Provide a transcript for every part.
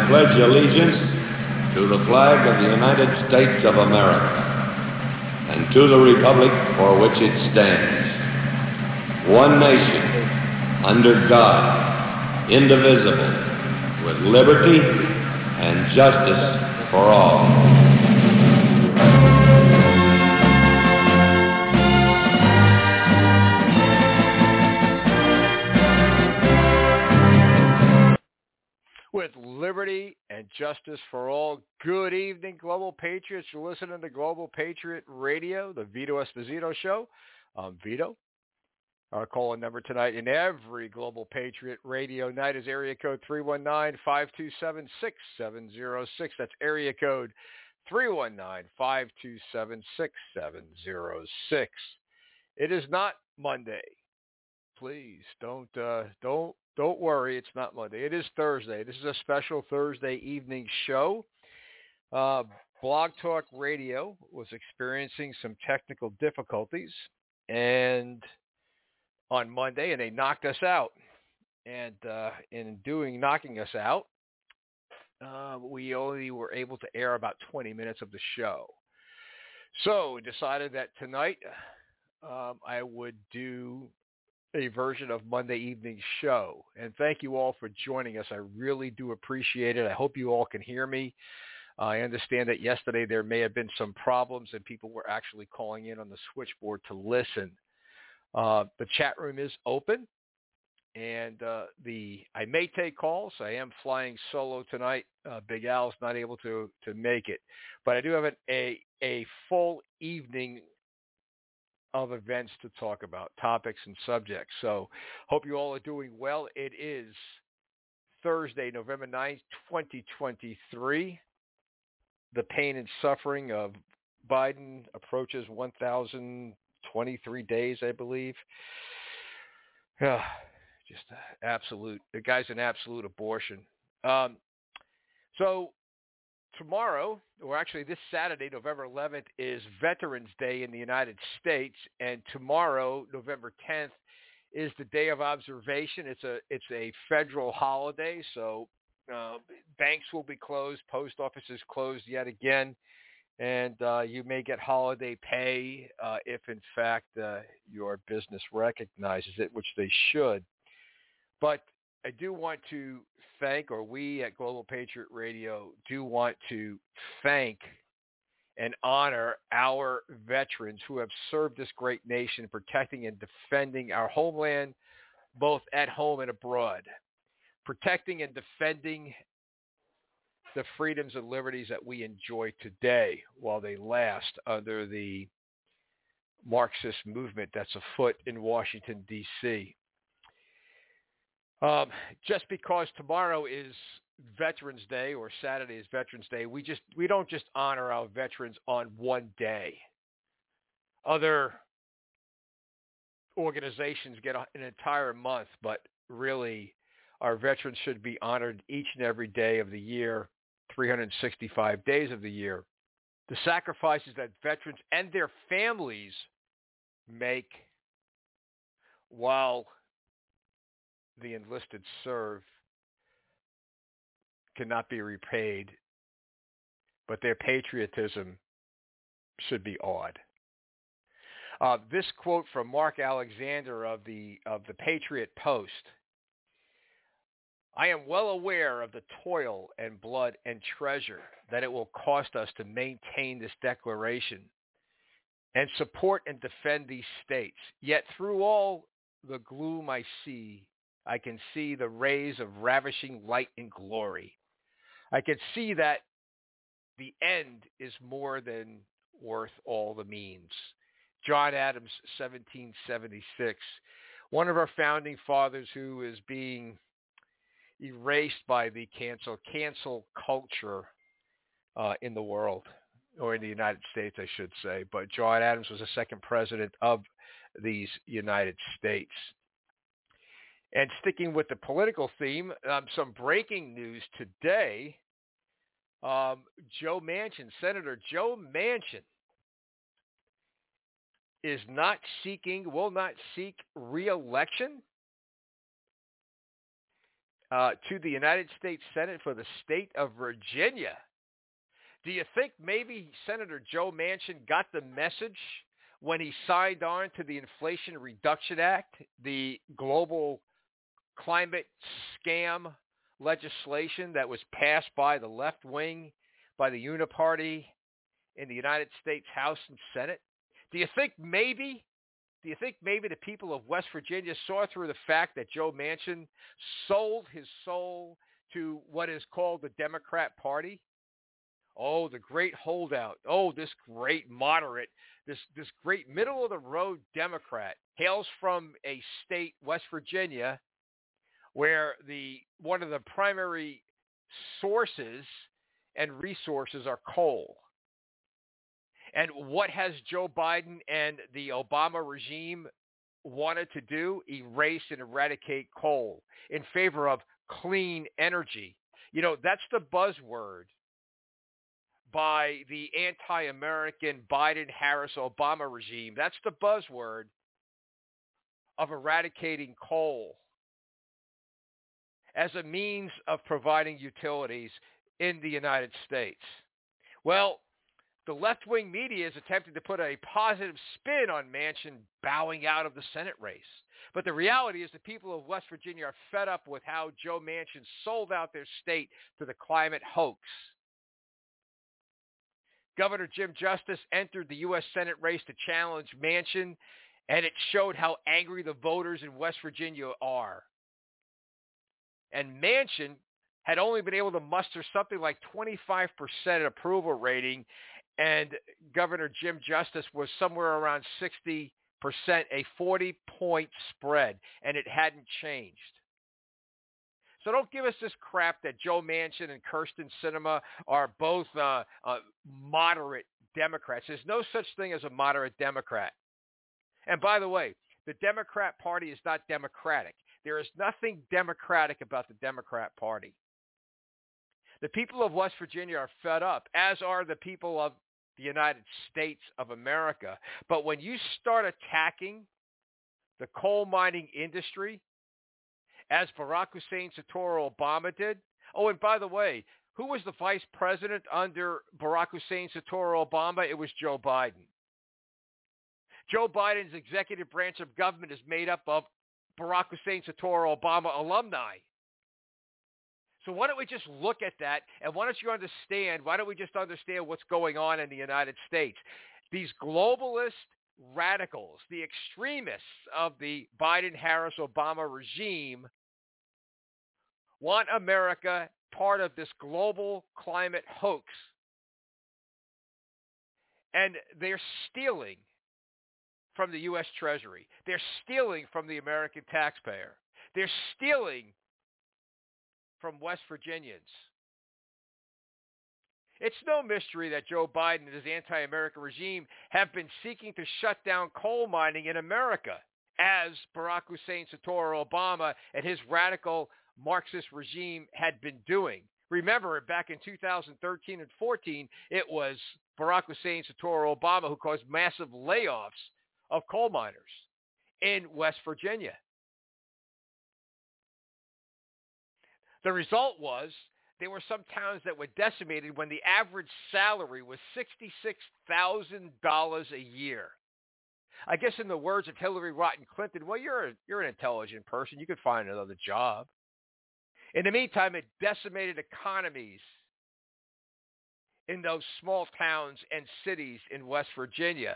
pledge allegiance to the flag of the United States of America and to the republic for which it stands, one nation, under God, indivisible, with liberty and justice for all. With liberty and justice for all. Good evening, Global Patriots. You're listening to Global Patriot Radio, the Vito Esposito Show. I'm Vito. Our call-in number tonight in every Global Patriot Radio night is area code 319-527-6706. That's area code 319-527-6706. It is not Monday. Please don't worry. It's not Monday. It is Thursday. This is a special Thursday evening show. Blog Talk Radio was experiencing some technical difficulties and on Monday, and they knocked us out. And in knocking us out, we only were able to air about 20 minutes of the show. So we decided that tonight I would do a version of Monday evening's show. And thank you all for joining us. I really do appreciate it. I hope you all can hear me. I understand that yesterday there may have been some problems and people were actually calling in on the switchboard to listen. The chat room is open, and I may take calls. I am flying solo tonight. Big Al's not able to make it, but I do have a full evening of events to talk about, topics and subjects. So hope you all are doing well. It is Thursday, November 9th, 2023. The pain and suffering of Biden approaches 1,023 days, I believe. Just absolute. The guy's an absolute abortion. So tomorrow, or actually this Saturday, November 11th, is Veterans Day in the United States, and tomorrow, November 10th, is the Day of Observation. It's a federal holiday, so banks will be closed, post offices closed yet again, and you may get holiday pay if, in fact, your business recognizes it, which they should. But I do want to thank, or we at Global Patriot Radio do want to thank and honor our veterans who have served this great nation, protecting and defending our homeland, both at home and abroad, protecting and defending the freedoms and liberties that we enjoy today while they last under the Marxist movement that's afoot in Washington, D.C. Just because tomorrow is Veterans Day or Saturday is Veterans Day, we don't just honor our veterans on one day. Other organizations get an entire month, but really our veterans should be honored each and every day of the year, 365 days of the year. The sacrifices that veterans and their families make while the enlisted serve cannot be repaid, but their patriotism should be awed. This quote from Mark Alexander of the Patriot Post: I am well aware of the toil and blood and treasure that it will cost us to maintain this declaration and support and defend these states. Yet through all the gloom I can see the rays of ravishing light and glory. I can see that the end is more than worth all the means. John Adams, 1776, one of our founding fathers who is being erased by the cancel culture in the world, or in the United States, I should say. But John Adams was the second president of these United States. And sticking with the political theme, some breaking news today. Senator Joe Manchin will not seek re-election to the United States Senate for the state of Virginia. Do you think maybe Senator Joe Manchin got the message when he signed on to the Inflation Reduction Act, the global climate scam legislation that was passed by the left wing, by the Uniparty in the United States House and Senate? Do you think maybe the people of West Virginia saw through the fact that Joe Manchin sold his soul to what is called the Democrat Party? Oh, the great holdout. Oh, this great moderate, this great middle-of-the-road Democrat hails from a state, West Virginia, where one of the primary sources and resources are coal. And what has Joe Biden and the Obama regime wanted to do? Erase and eradicate coal in favor of clean energy. You know, that's the buzzword by the anti-American Biden, Harris, Obama regime. That's the buzzword of eradicating coal as a means of providing utilities in the United States. Well, the left-wing media is attempting to put a positive spin on Manchin bowing out of the Senate race. But the reality is the people of West Virginia are fed up with how Joe Manchin sold out their state to the climate hoax. Governor Jim Justice entered the U.S. Senate race to challenge Manchin, and it showed how angry the voters in West Virginia are. And Manchin had only been able to muster something like 25% approval rating, and Governor Jim Justice was somewhere around 60%, a 40-point spread, and it hadn't changed. So don't give us this crap that Joe Manchin and Kyrsten Sinema are both moderate Democrats. There's no such thing as a moderate Democrat. And by the way, the Democrat Party is not democratic. There is nothing democratic about the Democrat Party. The people of West Virginia are fed up, as are the people of the United States of America. But when you start attacking the coal mining industry, as Barack Hussein Soetoro Obama did. Oh, and by the way, who was the vice president under Barack Hussein Soetoro Obama? It was Joe Biden. Joe Biden's executive branch of government is made up of Barack Hussein Soetoro Obama alumni. So why don't we just look at that, and why don't we just understand what's going on in the United States? These globalist radicals, the extremists of the Biden-Harris-Obama regime, want America part of this global climate hoax. And they're stealing from the U.S. Treasury. They're stealing from the American taxpayer. They're stealing from West Virginians. It's no mystery that Joe Biden and his anti-American regime have been seeking to shut down coal mining in America, as Barack Hussein Soetoro Obama and his radical Marxist regime had been doing. Remember, back in 2013 and 14, it was Barack Hussein Soetoro Obama who caused massive layoffs of coal miners in West Virginia. The result was there were some towns that were decimated when the average salary was $66,000 a year. I guess in the words of Hillary Rodham Clinton, well, you're an intelligent person. You could find another job. In the meantime, it decimated economies in those small towns and cities in West Virginia.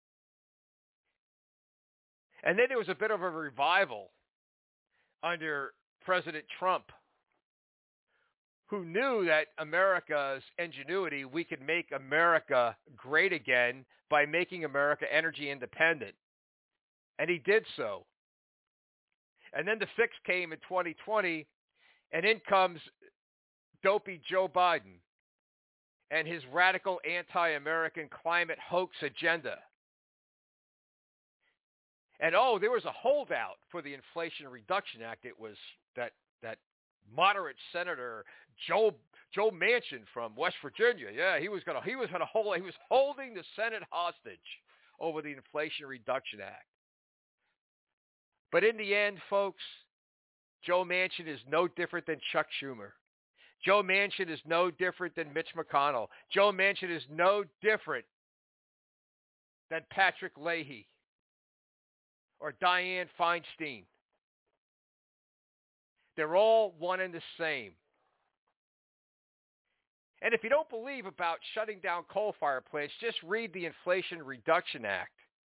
And then there was a bit of a revival under President Trump, who knew that America's ingenuity, we could make America great again by making America energy independent. And he did so. And then the fix came in 2020, and in comes dopey Joe Biden and his radical anti-American climate hoax agenda. And there was a holdout for the Inflation Reduction Act. It was that moderate Senator Joe Manchin from West Virginia. Yeah, he was holding the Senate hostage over the Inflation Reduction Act. But in the end, folks, Joe Manchin is no different than Chuck Schumer. Joe Manchin is no different than Mitch McConnell. Joe Manchin is no different than Patrick Leahy or Dianne Feinstein. They're all one and the same. And if you don't believe about shutting down coal-fired plants, just read the Inflation Reduction Act.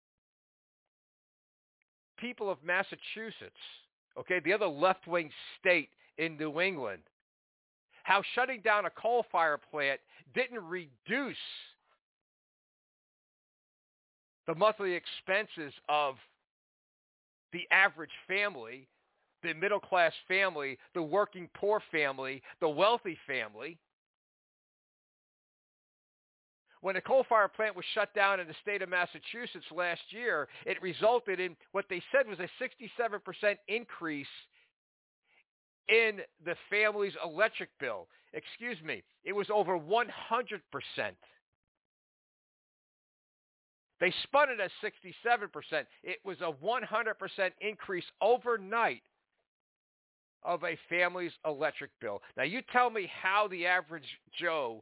People of Massachusetts, okay, the other left-wing state in New England, how shutting down a coal-fired plant didn't reduce the monthly expenses of the average family, the middle-class family, the working poor family, the wealthy family. When a coal-fired plant was shut down in the state of Massachusetts last year, it resulted in what they said was a 67% increase in the family's electric bill. Excuse me, it was over 100%. They spun it as 67%. It was a 100% increase overnight of a family's electric bill. Now you tell me how the average Joe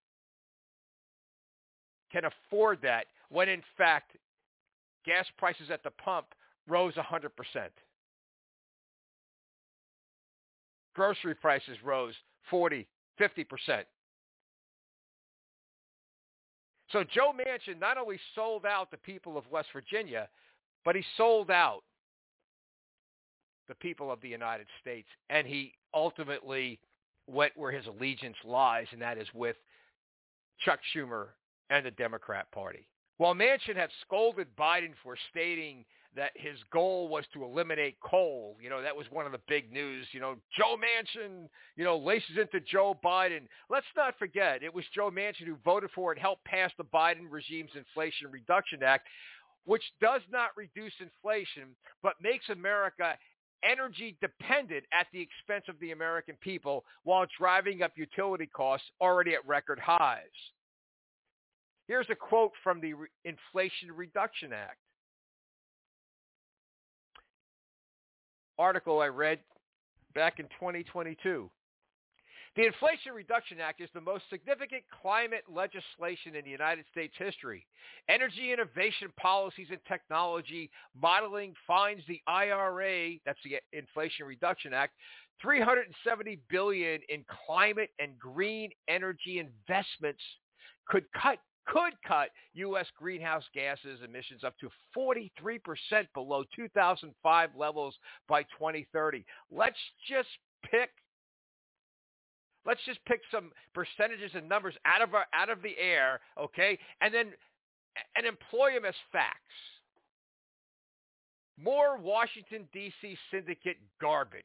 can afford that when in fact gas prices at the pump rose 100%. Grocery prices rose 40, 50%. So Joe Manchin not only sold out the people of West Virginia, but he sold out the people of the United States, and he ultimately went where his allegiance lies, and that is with Chuck Schumer and the Democrat Party. While Manchin had scolded Biden for stating that his goal was to eliminate coal, that was one of the big news, Joe Manchin, laces into Joe Biden. Let's not forget, it was Joe Manchin who voted for and helped pass the Biden regime's Inflation Reduction Act, which does not reduce inflation, but makes America energy dependent at the expense of the American people while driving up utility costs already at record highs. Here's a quote from the Inflation Reduction Act. Article I read back in 2022. The Inflation Reduction Act is the most significant climate legislation in the United States history. Energy innovation policies and technology modeling finds the IRA, that's the Inflation Reduction Act, $370 billion in climate and green energy investments could cut U.S. greenhouse gases emissions up to 43% below 2005 levels by 2030. Let's just pick some percentages and numbers out of the air, okay, and employ them as facts. More Washington, D.C. syndicate garbage.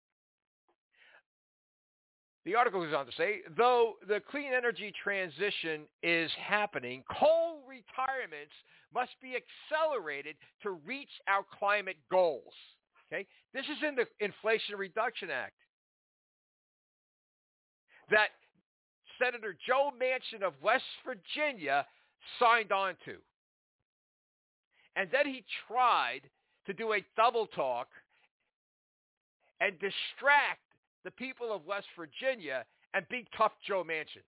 The article goes on to say, though the clean energy transition is happening, coal retirements must be accelerated to reach our climate goals. Okay? This is in the Inflation Reduction Act that Senator Joe Manchin of West Virginia signed on to. And then he tried to do a double talk and distract the people of West Virginia and be tough Joe Manchin.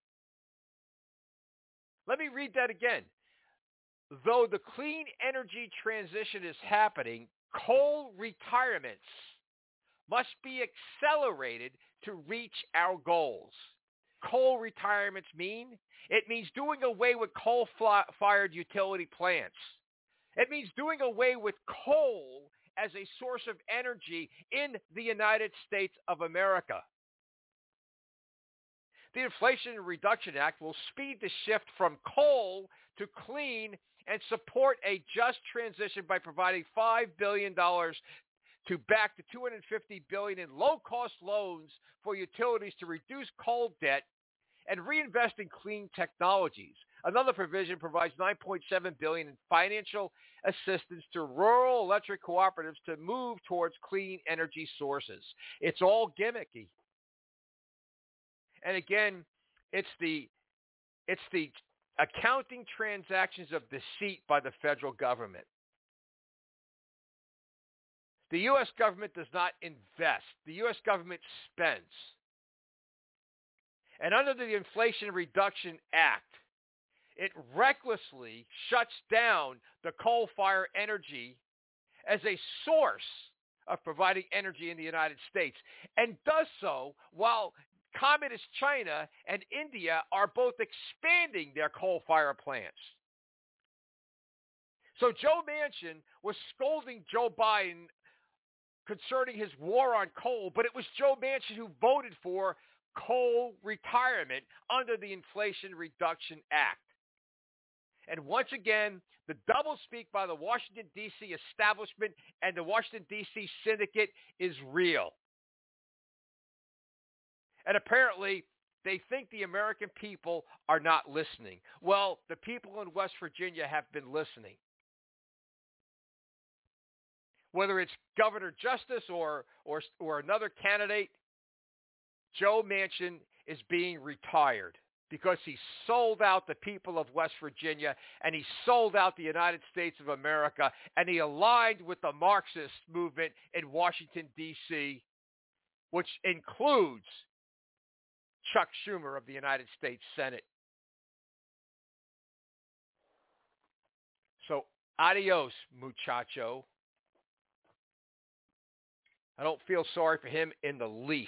Let me read that again. Though the clean energy transition is happening, coal retirements must be accelerated to reach our goals. Coal retirements means doing away with coal-fired utility plants. It means doing away with coal as a source of energy in the United States of America. The Inflation Reduction Act will speed the shift from coal to clean and support a just transition by providing $5 billion to back the $250 billion in low-cost loans for utilities to reduce coal debt and reinvest in clean technologies. Another provision provides $9.7 billion in financial assistance to rural electric cooperatives to move towards clean energy sources. It's all gimmicky. And again, it's the accounting transactions of deceit by the federal government. The U.S. government does not invest. The U.S. government spends. And under the Inflation Reduction Act, it recklessly shuts down the coal-fired energy as a source of providing energy in the United States, and does so while communist China and India are both expanding their coal-fired plants. So Joe Manchin was scolding Joe Biden concerning his war on coal, but it was Joe Manchin who voted for coal retirement under the Inflation Reduction Act. And once again, the doublespeak by the Washington, D.C. establishment and the Washington, D.C. syndicate is real. And apparently, they think the American people are not listening. Well, the people in West Virginia have been listening. Whether it's Governor Justice or another candidate, Joe Manchin is being retired because he sold out the people of West Virginia and he sold out the United States of America and he aligned with the Marxist movement in Washington, D.C., which includes Chuck Schumer of the United States Senate. So, adios, muchacho. I don't feel sorry for him in the least.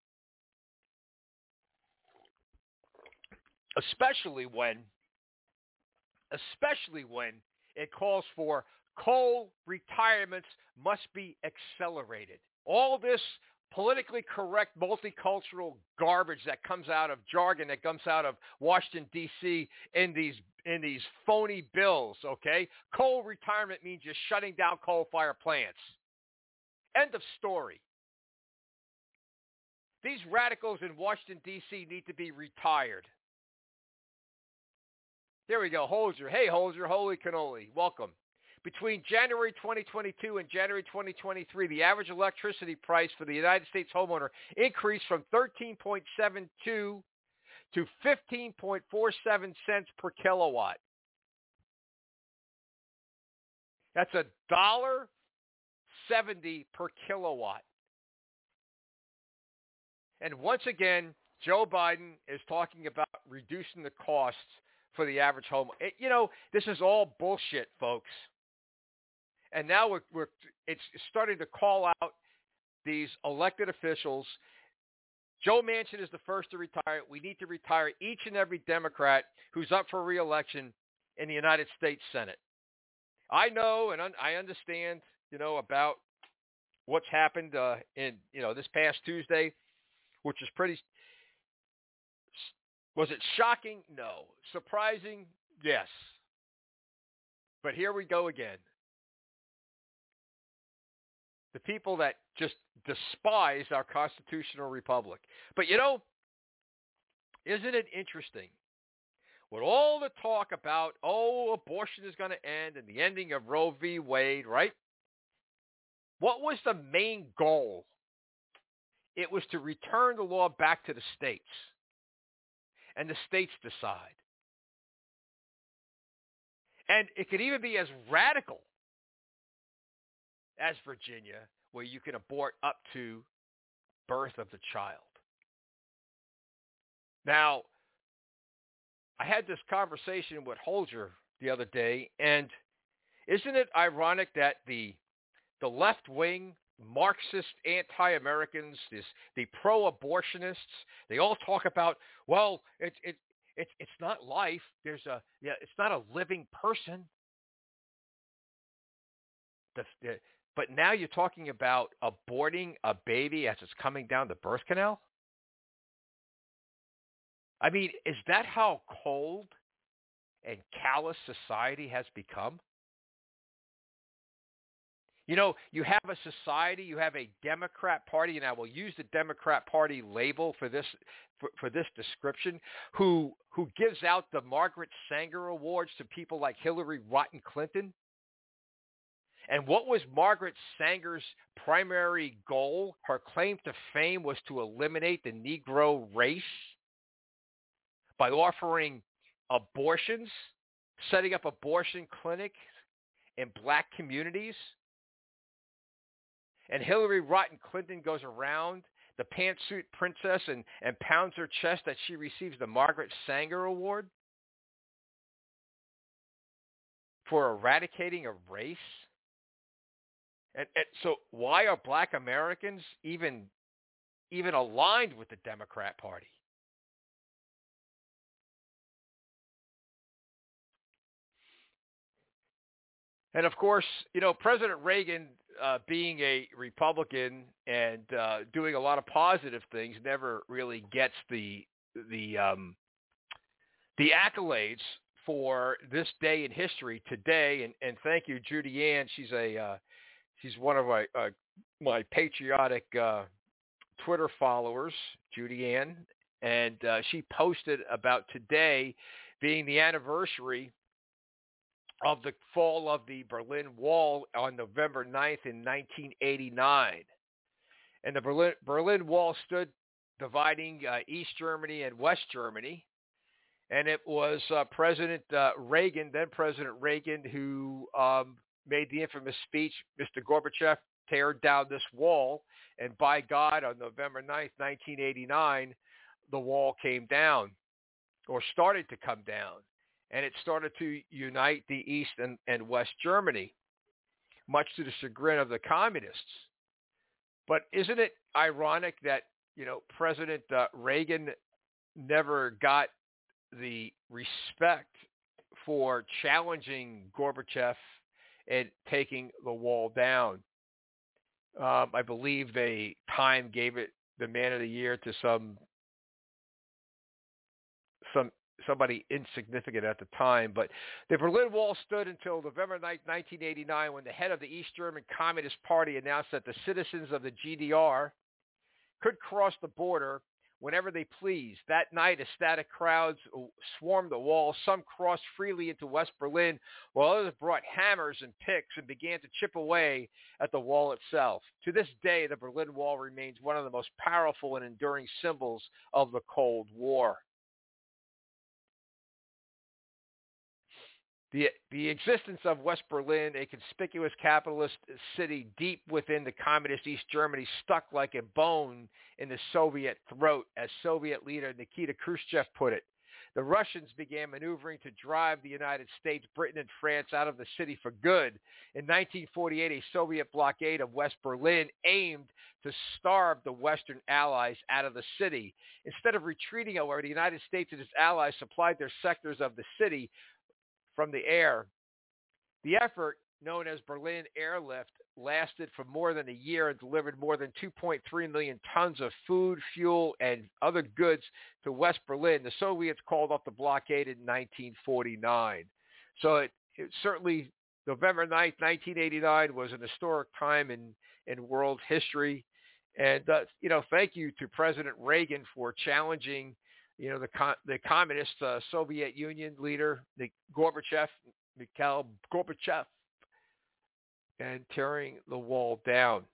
Especially when it calls for coal retirements must be accelerated. All this politically correct multicultural garbage that comes out of jargon that comes out of Washington, D.C. in these phony bills, okay? Coal retirement means you're shutting down coal-fired plants. End of story. These radicals in Washington, D.C. need to be retired. There we go, Holzer. Hey, Holzer, holy cannoli. Welcome. Between January 2022 and January 2023, the average electricity price for the United States homeowner increased from $13.72 to 15.47 cents per kilowatt. That's $1.70 per kilowatt. And once again, Joe Biden is talking about reducing the costs for the average home. This is all bullshit, folks. And now it's starting to call out these elected officials. Joe Manchin is the first to retire. We need to retire each and every Democrat who's up for re-election in the United States Senate. I know and I understand, about what's happened in this past Tuesday, which is pretty. Was it shocking? No. Surprising? Yes. But here we go again. The people that just despise our constitutional republic. But isn't it interesting? With all the talk about, abortion is going to end and the ending of Roe v. Wade, right? What was the main goal? It was to return the law back to the states. And the states decide. And it could even be as radical as Virginia, where you can abort up to birth of the child. Now, I had this conversation with Holzer the other day, and isn't it ironic that the left-wing Marxist anti-Americans, the pro-abortionists, they all talk about, it's not life. It's not a living person. But now you're talking about aborting a baby as it's coming down the birth canal? I mean, is that how cold and callous society has become? You have a society, you have a Democrat Party, and I will use the Democrat Party label for this description, who gives out the Margaret Sanger Awards to people like Hillary Rotten Clinton. And what was Margaret Sanger's primary goal? Her claim to fame was to eliminate the Negro race by offering abortions, setting up abortion clinics in black communities. And Hillary Rotten Clinton goes around the pantsuit princess and pounds her chest that she receives the Margaret Sanger Award for eradicating a race? And so why are black Americans even aligned with the Democrat Party? And of course, President Reagan, being a Republican and doing a lot of positive things, never really gets the accolades for this day in history today. And thank you, Judy Ann. She's one of my patriotic Twitter followers, Judy Ann, and she posted about today being the anniversary of the fall of the Berlin Wall on November 9th in 1989. And the Berlin Wall stood dividing East Germany and West Germany. And it was President Reagan, then President Reagan, who made the infamous speech, Mr. Gorbachev, tear down this wall. And by God, on November 9th, 1989, the wall came down, or started to come down. And it started to unite the East and West Germany, much to the chagrin of the communists. But isn't it ironic that, President Reagan never got the respect for challenging Gorbachev and taking the wall down? I believe Time gave it the Man of the Year to somebody insignificant at the time. But the Berlin Wall stood until November 9, 1989, when the head of the East German Communist Party announced that the citizens of the GDR could cross the border whenever they pleased. That night, ecstatic crowds swarmed the wall. Some crossed freely into West Berlin, while others brought hammers and picks and began to chip away at the wall itself. To this day, the Berlin Wall remains one of the most powerful and enduring symbols of the Cold War. The existence of West Berlin, a conspicuous capitalist city deep within the communist East Germany, stuck like a bone in the Soviet throat, as Soviet leader Nikita Khrushchev put it. The Russians began maneuvering to drive the United States, Britain, and France out of the city for good. In 1948, a Soviet blockade of West Berlin aimed to starve the Western allies out of the city. Instead of retreating, however, the United States and its allies supplied their sectors of the city from the air. The effort, known as Berlin Airlift, lasted for more than a year and delivered more than 2.3 million tons of food, fuel, and other goods to West Berlin. The Soviets called off the blockade in 1949. So it certainly, November 9th, 1989 was an historic time in world history. And, thank you to President Reagan for challenging the communist Soviet Union leader, Mikhail Gorbachev, and tearing the wall down.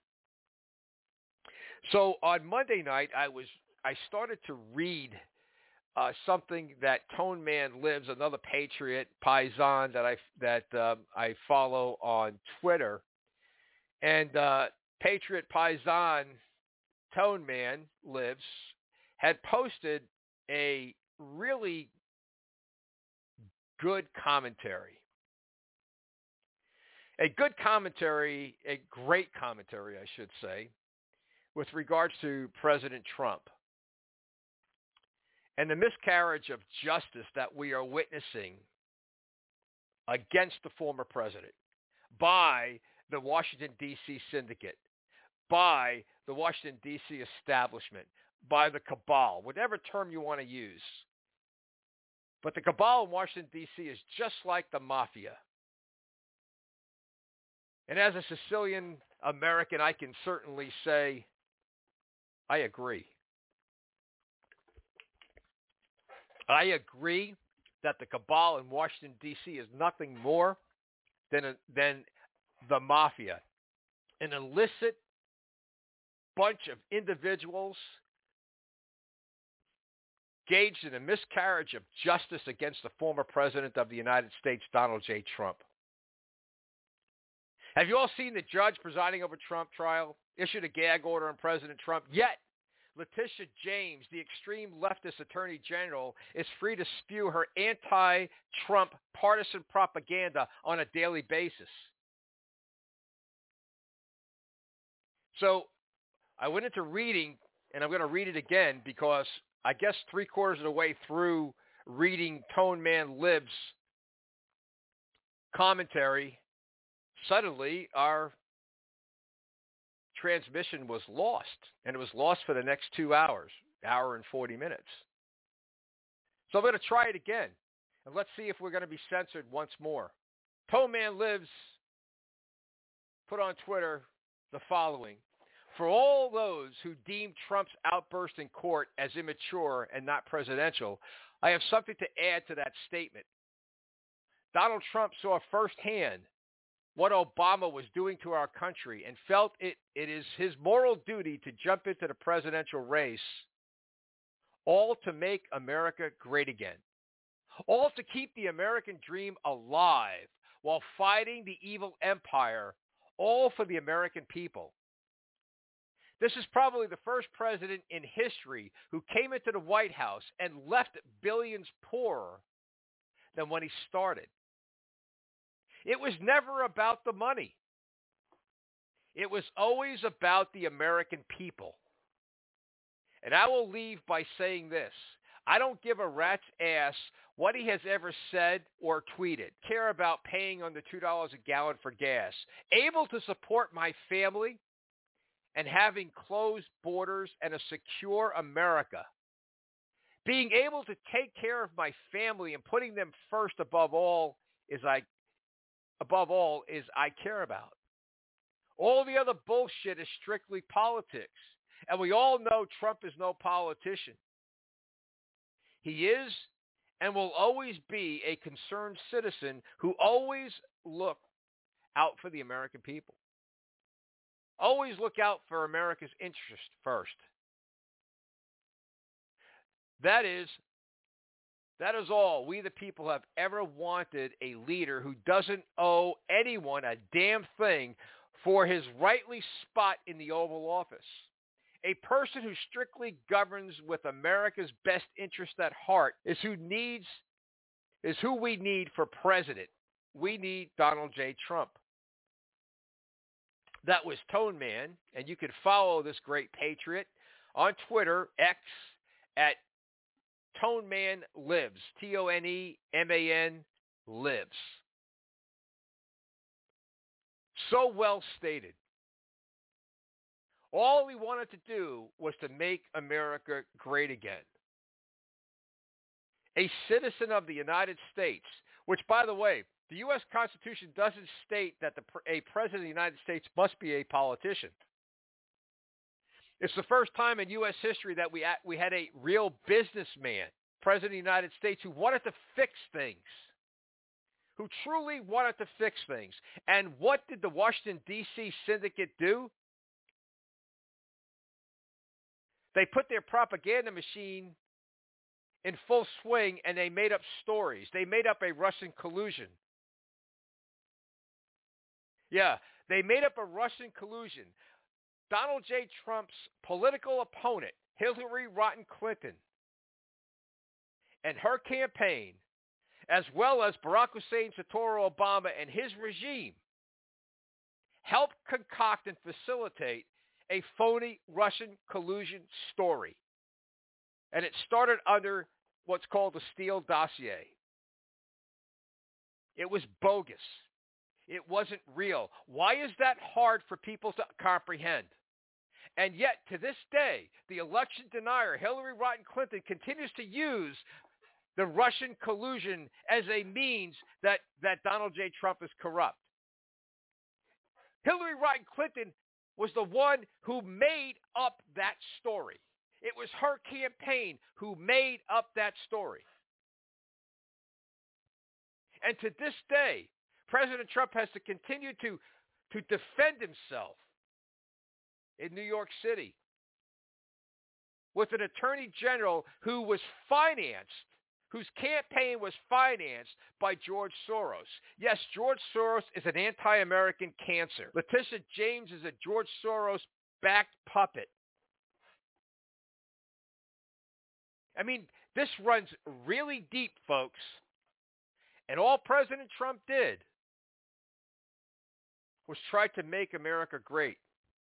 So on Monday night, I started to read something that Tone Man Lives, another patriot paisan that I follow on Twitter, and Patriot Paisan Tone Man Lives had posted a really good commentary. A great commentary, I should say, with regards to President Trump and the miscarriage of justice that we are witnessing against the former president by the Washington, D.C. syndicate, by the Washington, D.C. establishment, by the cabal, whatever term you want to use. But the cabal in Washington, D.C. is just like the mafia. And as a Sicilian American, I can certainly say I agree. I agree that the cabal in Washington, D.C. is nothing more than the mafia, an illicit bunch of individuals engaged in a miscarriage of justice against the former president of the United States, Donald J. Trump. Have you all seen the judge presiding over Trump trial issued a gag order on President Trump? Yet, Letitia James, the extreme leftist attorney general, is free to spew her anti-Trump partisan propaganda on a daily basis. So I went into reading, and I'm going to read it again because I guess 3/4 of the way through reading Tone Man Lib's commentary, suddenly our transmission was lost, and it was lost for the next 2 hours, hour and 40 minutes. So I'm going to try it again, and let's see if we're going to be censored once more. Tone Man Lives put on Twitter the following. For all those who deem Trump's outburst in court as immature and not presidential, I have something to add to that statement. Donald Trump saw firsthand what Obama was doing to our country and felt it is his moral duty to jump into the presidential race, all to make America great again, all to keep the American dream alive while fighting the evil empire, all for the American people. This is probably the first president in history who came into the White House and left billions poorer than when he started. It was never about the money. It was always about the American people. And I will leave by saying this. I don't give a rat's ass what he has ever said or tweeted. Care about paying under $2 a gallon for gas. Able to support my family and having closed borders and a secure America. Being able to take care of my family and putting them first above all is I care about. All the other bullshit is strictly politics. And we all know Trump is no politician. He is and will always be a concerned citizen who always look out for the American people. Always look out for America's interest first. That is all we the people have ever wanted, a leader who doesn't owe anyone a damn thing for his rightly spot in the Oval Office. A person who strictly governs with America's best interest at heart is who we need for president. We need Donald J. Trump. That was Tone Man, and you can follow this great patriot on Twitter, X, at Tone Man Lives, Toneman Lives. So well stated. All he wanted to do was to make America great again. A citizen of the United States, which, by the way, the U.S. Constitution doesn't state that a president of the United States must be a politician. It's the first time in U.S. history that we had a real businessman, president of the United States, who wanted to fix things, who truly wanted to fix things. And what did the Washington, D.C. syndicate do? They put their propaganda machine in full swing, and they made up stories. They made up a Russian collusion. Yeah, they made up a Russian collusion. Donald J. Trump's political opponent, Hillary Rodham Clinton, and her campaign, as well as Barack Hussein Satoru Obama and his regime, helped concoct and facilitate a phony Russian collusion story. And it started under what's called the Steele dossier. It was bogus. It wasn't real. Why is that hard for people to comprehend? And yet, to this day, the election denier, Hillary Rodham Clinton, continues to use the Russian collusion as a means that Donald J. Trump is corrupt. Hillary Rodham Clinton was the one who made up that story. It was her campaign who made up that story. And to this day, President Trump has to continue to defend himself in New York City with an attorney general who was financed whose campaign was financed by George Soros. Yes, George Soros is an anti-American cancer. Letitia James is a George Soros-backed puppet. I mean, this runs really deep, folks. And all President Trump did was try to make America great.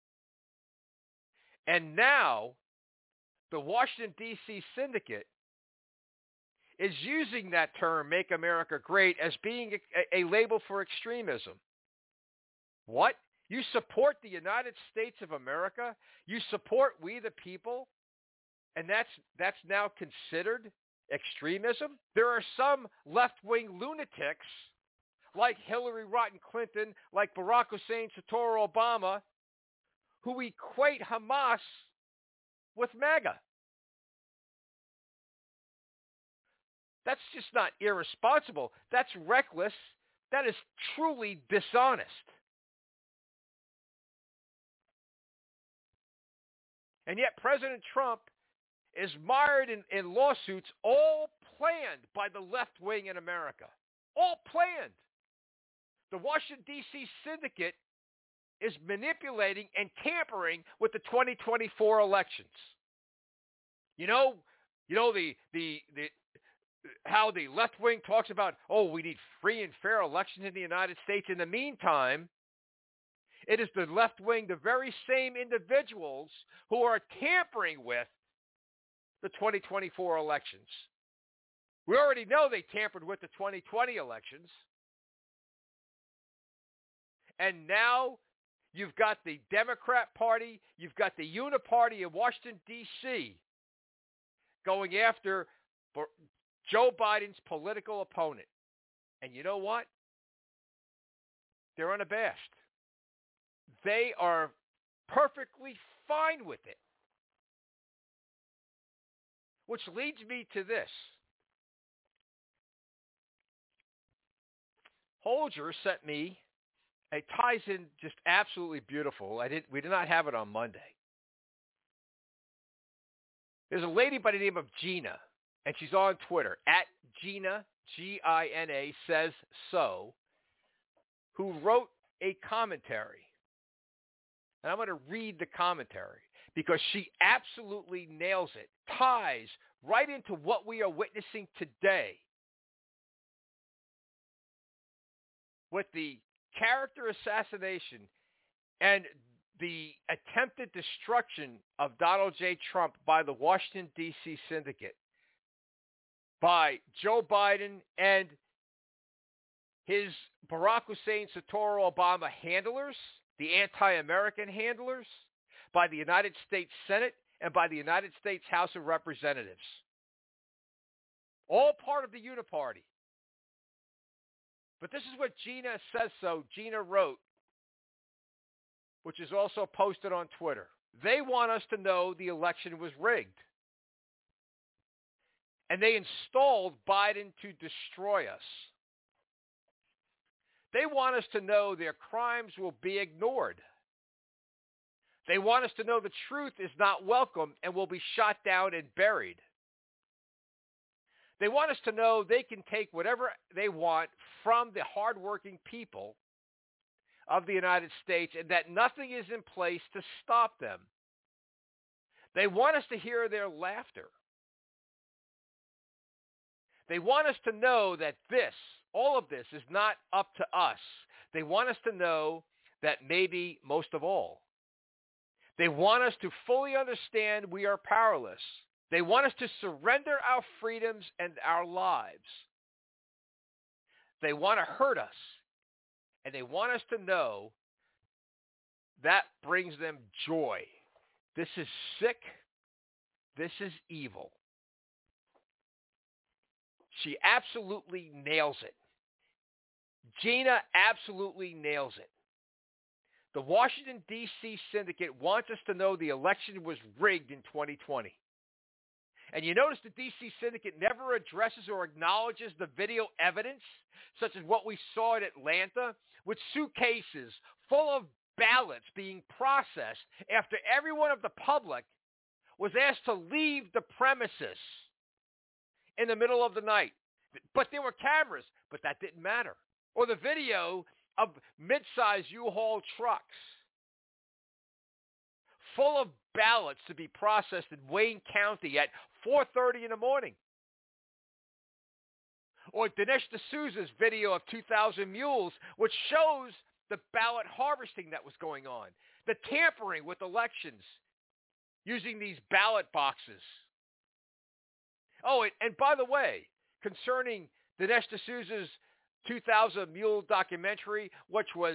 And now, the Washington, D.C. syndicate is using that term, make America great, as being a label for extremism. What? You support the United States of America? You support we the people? And that's now considered extremism? There are some left-wing lunatics like Hillary Rodham Clinton, like Barack Hussein Satoru Obama, who equate Hamas with MAGA. That's just not irresponsible. That's reckless. That is truly dishonest. And yet President Trump is mired in lawsuits all planned by the left wing in America. All planned. The Washington, D.C. syndicate is manipulating and tampering with the 2024 elections. You know how the left wing talks about, we need free and fair elections in the United States. In the meantime, it is the left wing, the very same individuals who are tampering with the 2024 elections. We already know they tampered with the 2020 elections. And now you've got the Democrat Party, you've got the Uniparty in Washington, D.C. going after Joe Biden's political opponent. And you know what? They're unabashed. They are perfectly fine with it. Which leads me to this. Holger sent me, it ties in just absolutely beautiful. We did not have it on Monday. There's a lady by the name of Gina, and she's on Twitter, at Gina, Gina says so, who wrote a commentary. And I'm going to read the commentary because she absolutely nails it, ties right into what we are witnessing today with the character assassination and the attempted destruction of Donald J. Trump by the Washington, D.C. syndicate, by Joe Biden and his Barack Hussein Satoru Obama handlers, the anti-American handlers, by the United States Senate, and by the United States House of Representatives. All part of the Uniparty. But this is what Gina says so. Gina wrote, which is also posted on Twitter. They want us to know the election was rigged. And they installed Biden to destroy us. They want us to know their crimes will be ignored. They want us to know the truth is not welcome and will be shot down and buried. They want us to know they can take whatever they want from the hardworking people of the United States and that nothing is in place to stop them. They want us to hear their laughter. They want us to know that all of this is not up to us. They want us to know that maybe most of all. They want us to fully understand we are powerless. They want us to surrender our freedoms and our lives. They want to hurt us. And they want us to know that brings them joy. This is sick. This is evil. She absolutely nails it. Gina absolutely nails it. The Washington, D.C. syndicate wants us to know the election was rigged in 2020. And you notice the D.C. syndicate never addresses or acknowledges the video evidence, such as what we saw in Atlanta, with suitcases full of ballots being processed after everyone of the public was asked to leave the premises in the middle of the night. But there were cameras, but that didn't matter. Or the video of mid-size U-Haul trucks full of ballots to be processed in Wayne County at 4:30 in the morning. Or Dinesh D'Souza's video of 2,000 mules, which shows the ballot harvesting that was going on, the tampering with elections using these ballot boxes. Oh, and by the way, concerning Dinesh D'Souza's 2,000 mule documentary, which was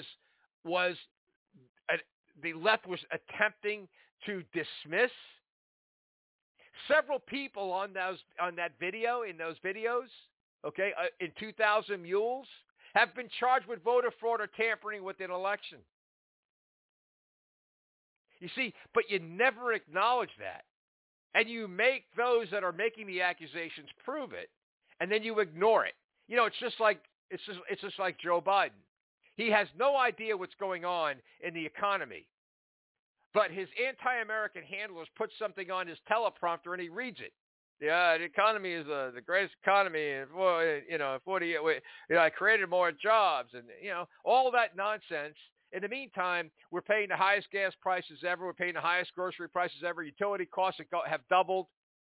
the left was attempting to dismiss, several people on that video, in those videos, okay, in 2,000 mules, have been charged with voter fraud or tampering with an election. You see, but you never acknowledge that. And you make those that are making the accusations prove it, and then you ignore it. You know, it's just like Joe Biden. He has no idea what's going on in the economy. But his anti-American handlers put something on his teleprompter and he reads it. Yeah, the economy is the greatest economy in 40 years. I created more jobs and, all that nonsense. In the meantime, we're paying the highest gas prices ever. We're paying the highest grocery prices ever. Utility costs have doubled.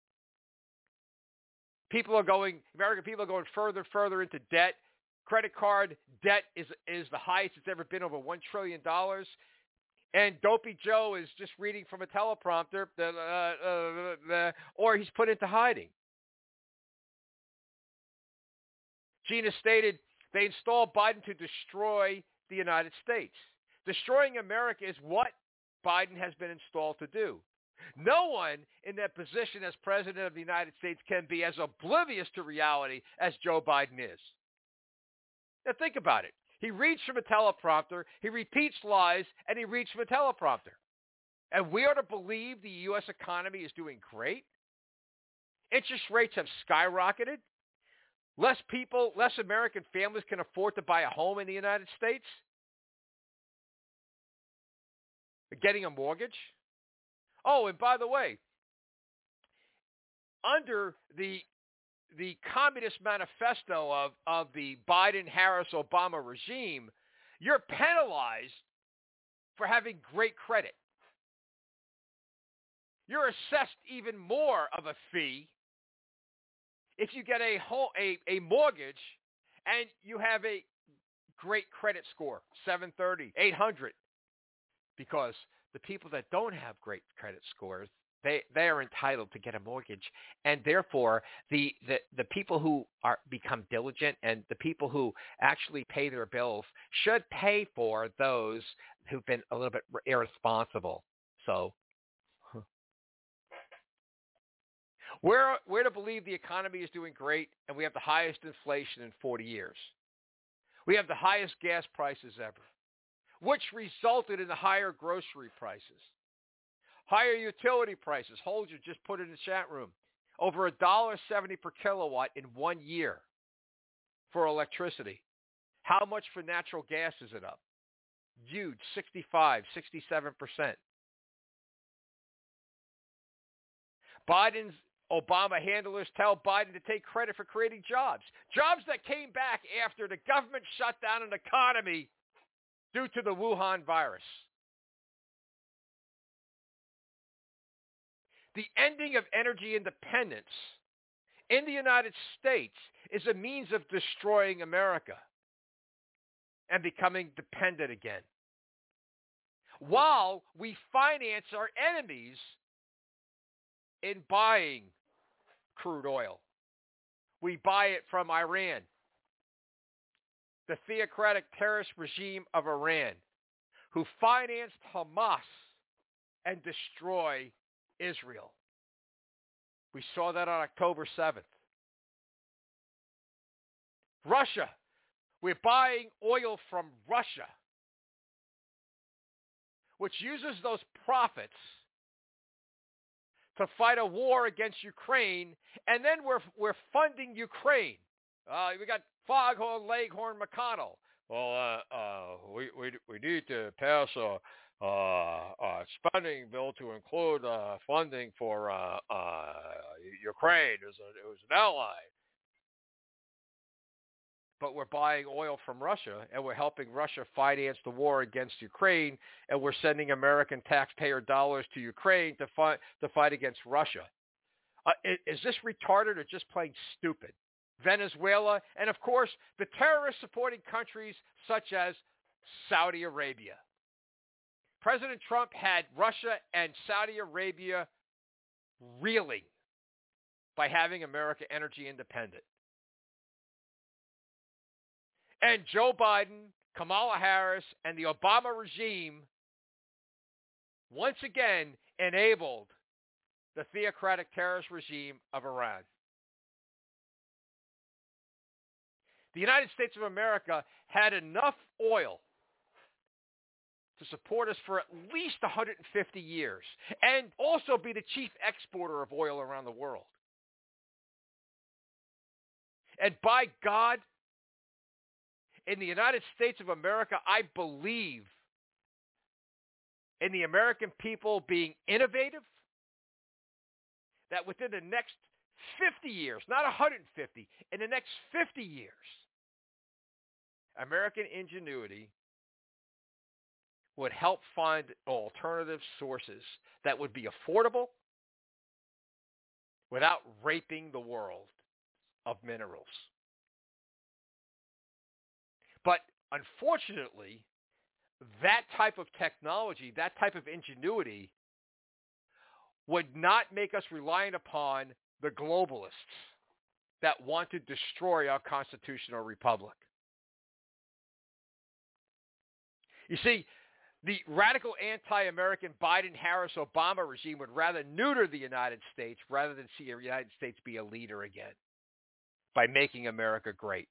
American people are going further and further into debt. Credit card debt is the highest it's ever been, over $1 trillion. And Dopey Joe is just reading from a teleprompter, or he's put into hiding. Gina stated they installed Biden to destroy the United States. Destroying America is what Biden has been installed to do. No one in that position as president of the United States can be as oblivious to reality as Joe Biden is. Now think about it. He reads from a teleprompter, he repeats lies, and he reads from a teleprompter. And we are to believe the U.S. economy is doing great? Interest rates have skyrocketed? Less American families can afford to buy a home in the United States? Getting a mortgage? Oh, and by the way, under the Communist Manifesto of the Biden-Harris-Obama regime, you're penalized for having great credit. You're assessed even more of a fee if you get a mortgage and you have a great credit score, 730, 800, because the people that don't have great credit scores, they are entitled to get a mortgage, and therefore the people who become diligent and the people who actually pay their bills should pay for those who've been a little bit irresponsible. So we're to believe the economy is doing great, and we have the highest inflation in 40 years. We have the highest gas prices ever, which resulted in the higher grocery prices. Higher utility prices. Holger just put it in the chat room. Over $1.70 per kilowatt in 1 year for electricity. How much for natural gas is it up? Huge, 65, 67%. Obama handlers tell Biden to take credit for creating jobs. Jobs that came back after the government shut down an economy due to the Wuhan virus. The ending of energy independence in the United States is a means of destroying America and becoming dependent again, while we finance our enemies in buying crude oil. We buy it from Iran, the theocratic terrorist regime of Iran, who financed Hamas and destroy Israel. We saw that on October 7th. Russia. We're buying oil from Russia, which uses those profits to fight a war against Ukraine, and then we're funding Ukraine. We got Foghorn Leghorn McConnell. Well, we need to pass a spending bill to include funding for Ukraine is an ally. But we're buying oil from Russia, and we're helping Russia finance the war against Ukraine, and we're sending American taxpayer dollars to Ukraine to fight against Russia. Is this retarded or just plain stupid? Venezuela, and of course, the terrorist-supporting countries such as Saudi Arabia. President Trump had Russia and Saudi Arabia reeling by having America energy independent. And Joe Biden, Kamala Harris, and the Obama regime once again enabled the theocratic terrorist regime of Iran. The United States of America had enough oil to support us for at least 150 years and also be the chief exporter of oil around the world. And by God, in the United States of America, I believe in the American people being innovative, that within the next 50 years, not 150, in the next 50 years, American ingenuity would help find alternative sources that would be affordable without raping the world of minerals. But unfortunately, that type of technology, that type of ingenuity would not make us reliant upon the globalists that want to destroy our constitutional republic. You see, the radical anti-American Biden-Harris-Obama regime would rather neuter the United States rather than see the United States be a leader again by making America great.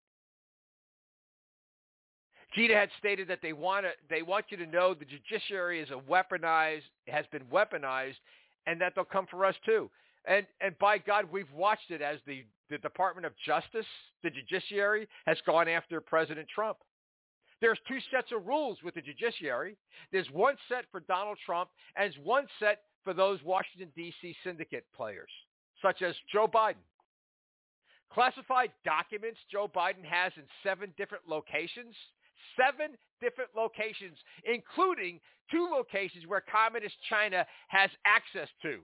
Gina had stated that they want you to know the judiciary has been weaponized, and that they'll come for us too. And by God, we've watched it as the Department of Justice, the judiciary, has gone after President Trump. There's two sets of rules with the judiciary. There's one set for Donald Trump, and there's one set for those Washington, D.C. syndicate players, such as Joe Biden. Classified documents Joe Biden has in 7 different locations. 7 different locations, including 2 locations where Communist China has access to.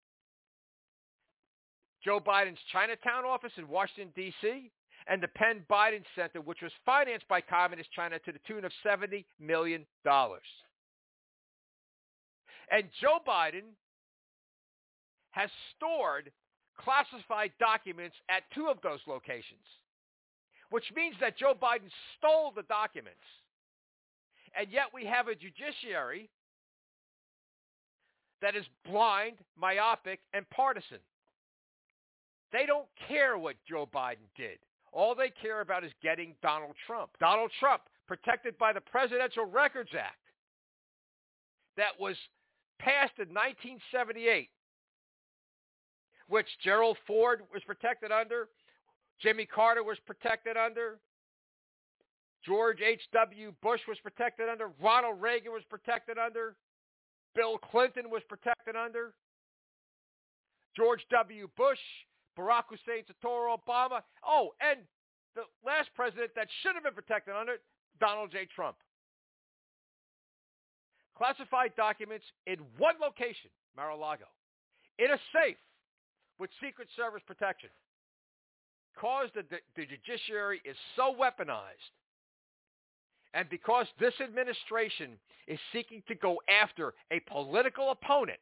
Joe Biden's Chinatown office in Washington, D.C., and the Penn Biden Center, which was financed by Communist China to the tune of $70 million. And Joe Biden has stored classified documents at 2 of those locations, which means that Joe Biden stole the documents. And yet we have a judiciary that is blind, myopic, and partisan. They don't care what Joe Biden did. All they care about is getting Donald Trump. Donald Trump, protected by the Presidential Records Act that was passed in 1978, which Gerald Ford was protected under, Jimmy Carter was protected under, George H.W. Bush was protected under, Ronald Reagan was protected under, Bill Clinton was protected under, George W. Bush, Barack Hussein Soetoro Obama. Oh, and the last president that should have been protected under, Donald J. Trump. Classified documents in one location, Mar-a-Lago, in a safe with Secret Service protection. Because the judiciary is so weaponized, and because this administration is seeking to go after a political opponent,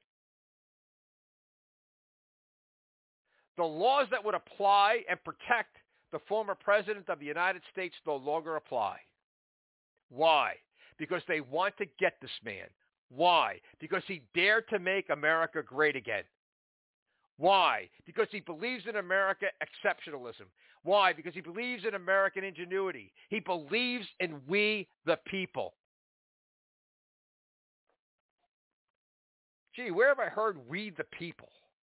the laws that would apply and protect the former president of the United States no longer apply. Why? Because they want to get this man. Why? Because he dared to make America great again. Why? Because he believes in American exceptionalism. Why? Because he believes in American ingenuity. He believes in we the people. Gee, where have I heard we the people?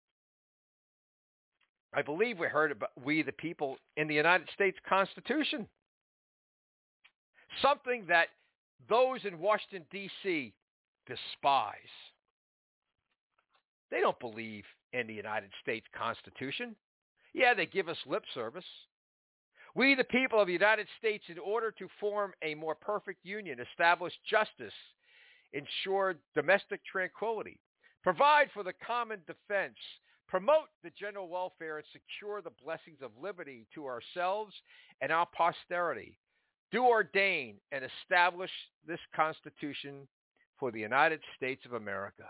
I believe we heard about we the people in the United States Constitution. Something that those in Washington, D.C. despise. They don't believe in the United States Constitution. Yeah, they give us lip service. We, the people of the United States, in order to form a more perfect union, establish justice, ensure domestic tranquility, provide for the common defense, promote the general welfare, and secure the blessings of liberty to ourselves and our posterity, do ordain and establish this Constitution for the United States of America.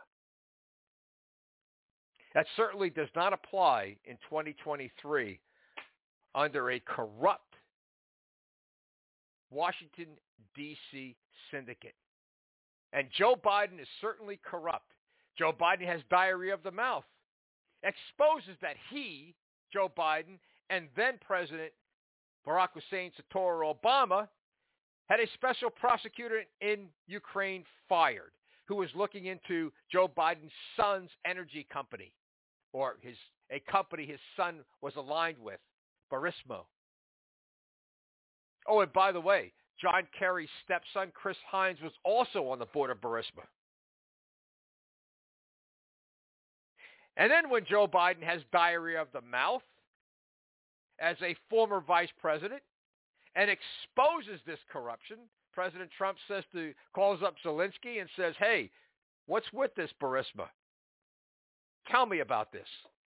That certainly does not apply in 2023 under a corrupt Washington, D.C. syndicate. And Joe Biden is certainly corrupt. Joe Biden has diarrhea of the mouth. Exposes that he, Joe Biden, and then President Barack Hussein Satoru Obama had a special prosecutor in Ukraine fired who was looking into Joe Biden's son's energy company, or a company his son was aligned with, Burisma. Oh, and by the way, John Kerry's stepson, Chris Hines, was also on the board of Burisma. And then when Joe Biden has diarrhea of the mouth as a former vice president and exposes this corruption, President Trump calls up Zelensky and says, hey, what's with this Burisma? Tell me about this.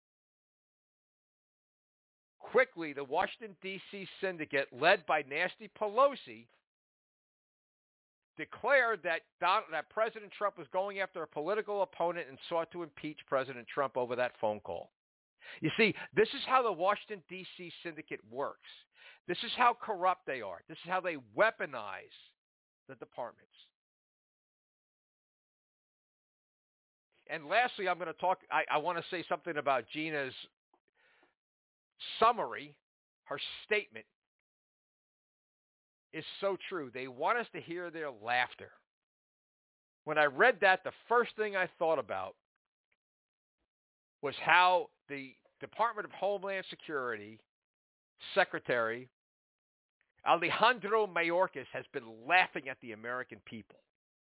Quickly, the Washington, D.C. syndicate, led by Nancy Pelosi, declared that President Trump was going after a political opponent and sought to impeach President Trump over that phone call. You see, this is how the Washington, D.C. syndicate works. This is how corrupt they are. This is how they weaponize the departments. And lastly, I'm going to talk, I want to say something about Gina's summary. Her statement is so true. They want us to hear their laughter. When I read that, the first thing I thought about was how the Department of Homeland Security Secretary Alejandro Mayorkas has been laughing at the American people.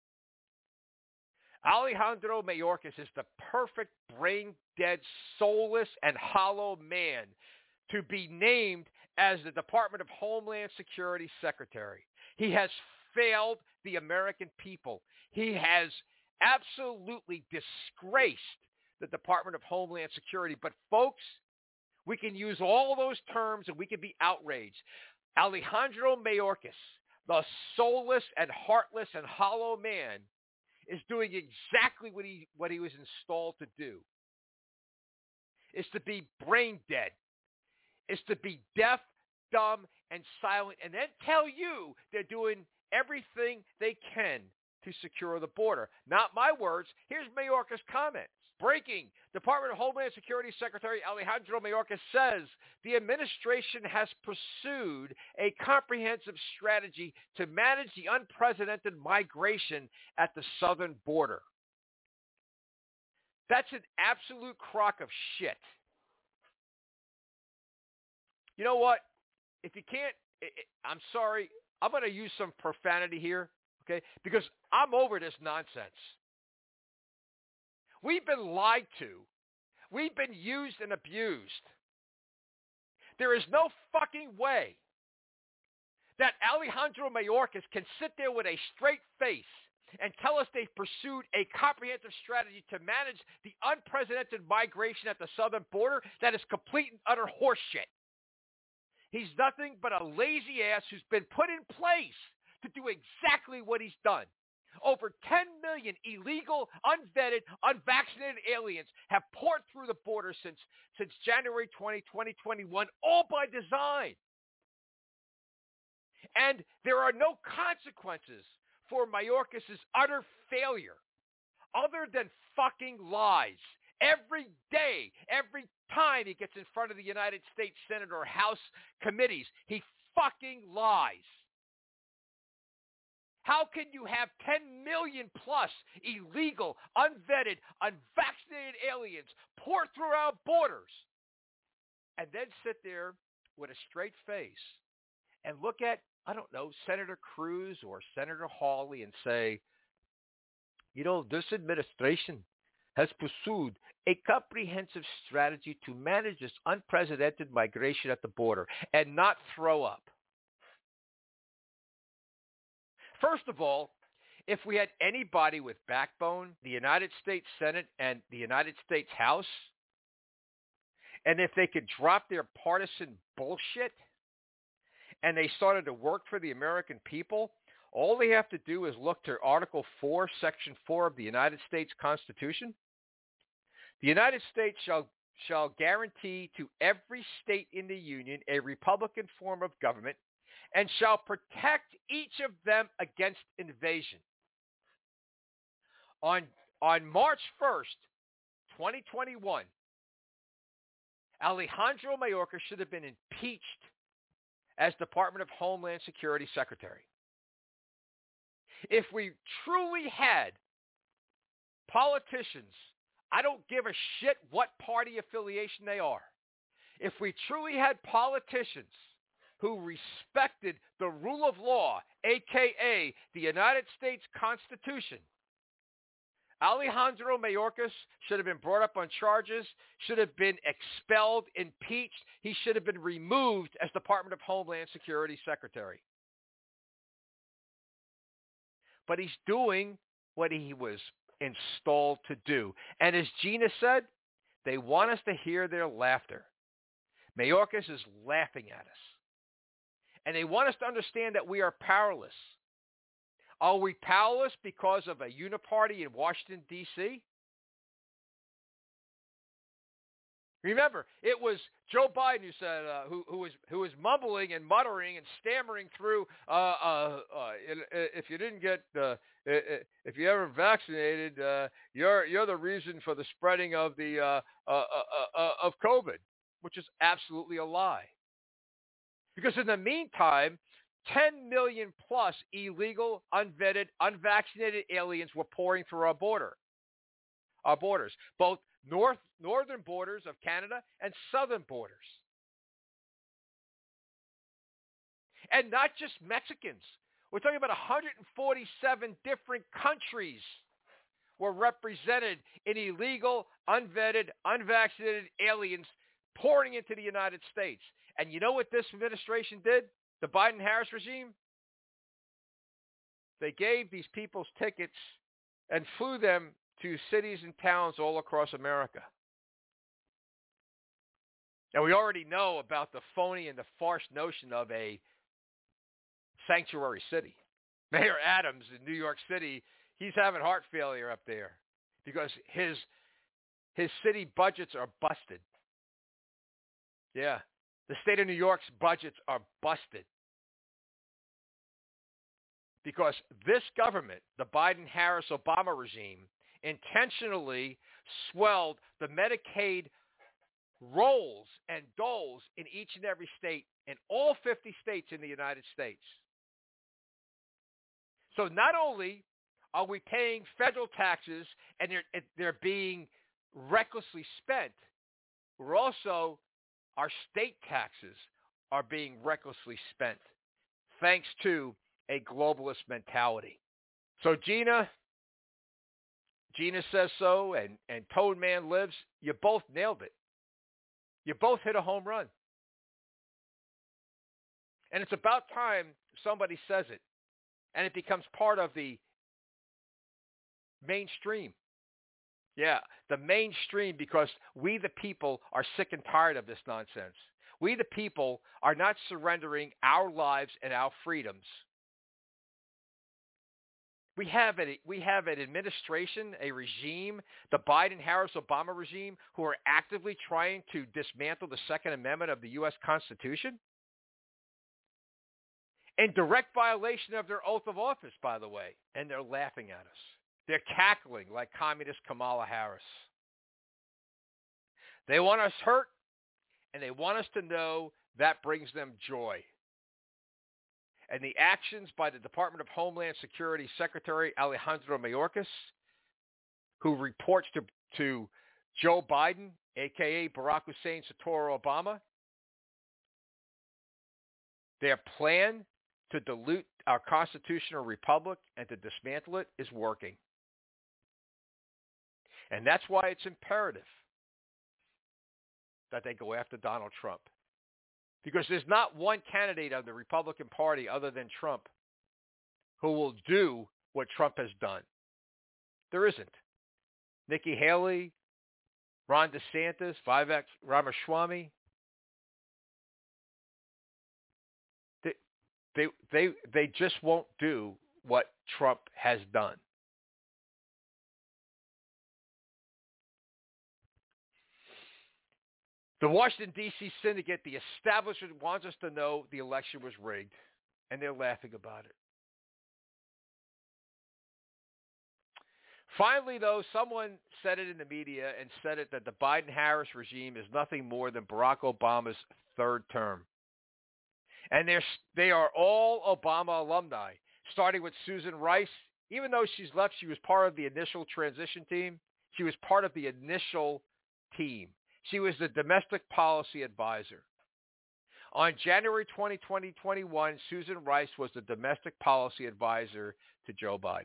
Alejandro Mayorkas is the perfect brain-dead, soulless, and hollow man to be named as the Department of Homeland Security Secretary. He has failed the American people. He has absolutely disgraced the Department of Homeland Security. But folks, we can use all those terms and we can be outraged. Alejandro Mayorkas, the soulless and heartless and hollow man, is doing exactly what he was installed to do. Is to be brain dead. Is to be deaf, dumb, and silent, and then tell you they're doing everything they can to secure the border. Not my words. Here's Mayorkas' comments. Breaking. Department of Homeland Security Secretary Alejandro Mayorkas says the administration has pursued a comprehensive strategy to manage the unprecedented migration at the southern border. That's an absolute crock of shit. You know what? If you can't, I'm sorry, I'm going to use some profanity here, okay? Because I'm over this nonsense. We've been lied to. We've been used and abused. There is no fucking way that Alejandro Mayorkas can sit there with a straight face and tell us they've pursued a comprehensive strategy to manage the unprecedented migration at the southern border. That is complete and utter horseshit. He's nothing but a lazy ass who's been put in place to do exactly what he's done. Over 10 million illegal, unvetted, unvaccinated aliens have poured through the border since January 20, 2021, all by design. And there are no consequences for Mayorkas' utter failure other than fucking lies. Every day, every time he gets in front of the United States Senate or House committees, he fucking lies. How can you have 10 million plus illegal, unvetted, unvaccinated aliens pour through our borders and then sit there with a straight face and look at, I don't know, Senator Cruz or Senator Hawley and say, you know, this administration has pursued a comprehensive strategy to manage this unprecedented migration at the border and not throw up. First of all, if we had anybody with backbone, the United States Senate and the United States House, and if they could drop their partisan bullshit and they started to work for the American people, all they have to do is look to Article 4, Section 4 of the United States Constitution. The United States shall guarantee to every state in the Union a Republican form of government and shall protect each of them against invasion. On March 1st, 2021, Alejandro Mayorkas should have been impeached as Department of Homeland Security Secretary. If we truly had politicians, I don't give a shit what party affiliation they are, if we truly had politicians who respected the rule of law, a.k.a. the United States Constitution, Alejandro Mayorkas should have been brought up on charges, should have been expelled, impeached. He should have been removed as Department of Homeland Security Secretary. But he's doing what he was installed to do. And as Gina said, they want us to hear their laughter. Mayorkas is laughing at us. And they want us to understand that we are powerless. Are we powerless because of a uniparty in Washington, D.C.? Remember, it was Joe Biden who said, who was mumbling and muttering and stammering through, if you didn't get, if you ever vaccinated, you're the reason for the spreading of the of COVID, which is absolutely a lie. Because in the meantime, 10 million plus illegal, unvetted, unvaccinated aliens were pouring through our borders, both northern borders of Canada and southern borders. And not just Mexicans. We're talking about 147 different countries were represented in illegal, unvetted, unvaccinated aliens pouring into the United States. And you know what this administration did? The Biden-Harris regime? They gave these people's tickets and flew them to cities and towns all across America. And we already know about the phony and the farce notion of a sanctuary city. Mayor Adams in New York City, he's having heart failure up there because his city budgets are busted. Yeah. The state of New York's budgets are busted because this government, the Biden-Harris-Obama regime, intentionally swelled the Medicaid rolls and doles in each and every state, in all 50 states in the United States. So not only are we paying federal taxes and they're being recklessly spent, we're also, our state taxes are being recklessly spent thanks to a globalist mentality. So Gina says so, and Toad Man lives. You both nailed it. You both hit a home run. And it's about time somebody says it, and it becomes part of the mainstream. Yeah, the mainstream, because we the people are sick and tired of this nonsense. We the people are not surrendering our lives and our freedoms. We have an administration, a regime, the Biden-Harris-Obama regime, who are actively trying to dismantle the Second Amendment of the U.S. Constitution in direct violation of their oath of office, by the way, and they're laughing at us. They're cackling like communist Kamala Harris. They want us hurt, and they want us to know that brings them joy. And the actions by the Department of Homeland Security Secretary Alejandro Mayorkas, who reports to Joe Biden, a.k.a. Barack Hussein Soetoro Obama, their plan to dilute our constitutional republic and to dismantle it is working. And that's why it's imperative that they go after Donald Trump. Because there's not one candidate of the Republican Party other than Trump who will do what Trump has done. There isn't. Nikki Haley, Ron DeSantis, Vivek Ramaswamy. They just won't do what Trump has done. The Washington, D.C. syndicate, the establishment, wants us to know the election was rigged, and they're laughing about it. Finally, though, someone said it in the media and said it that the Biden-Harris regime is nothing more than Barack Obama's third term. And they are all Obama alumni, starting with Susan Rice. Even though she's left, she was part of the initial transition team. She was part of the initial team. She was the domestic policy advisor. On January 20, 2021, Susan Rice was the domestic policy advisor to Joe Biden.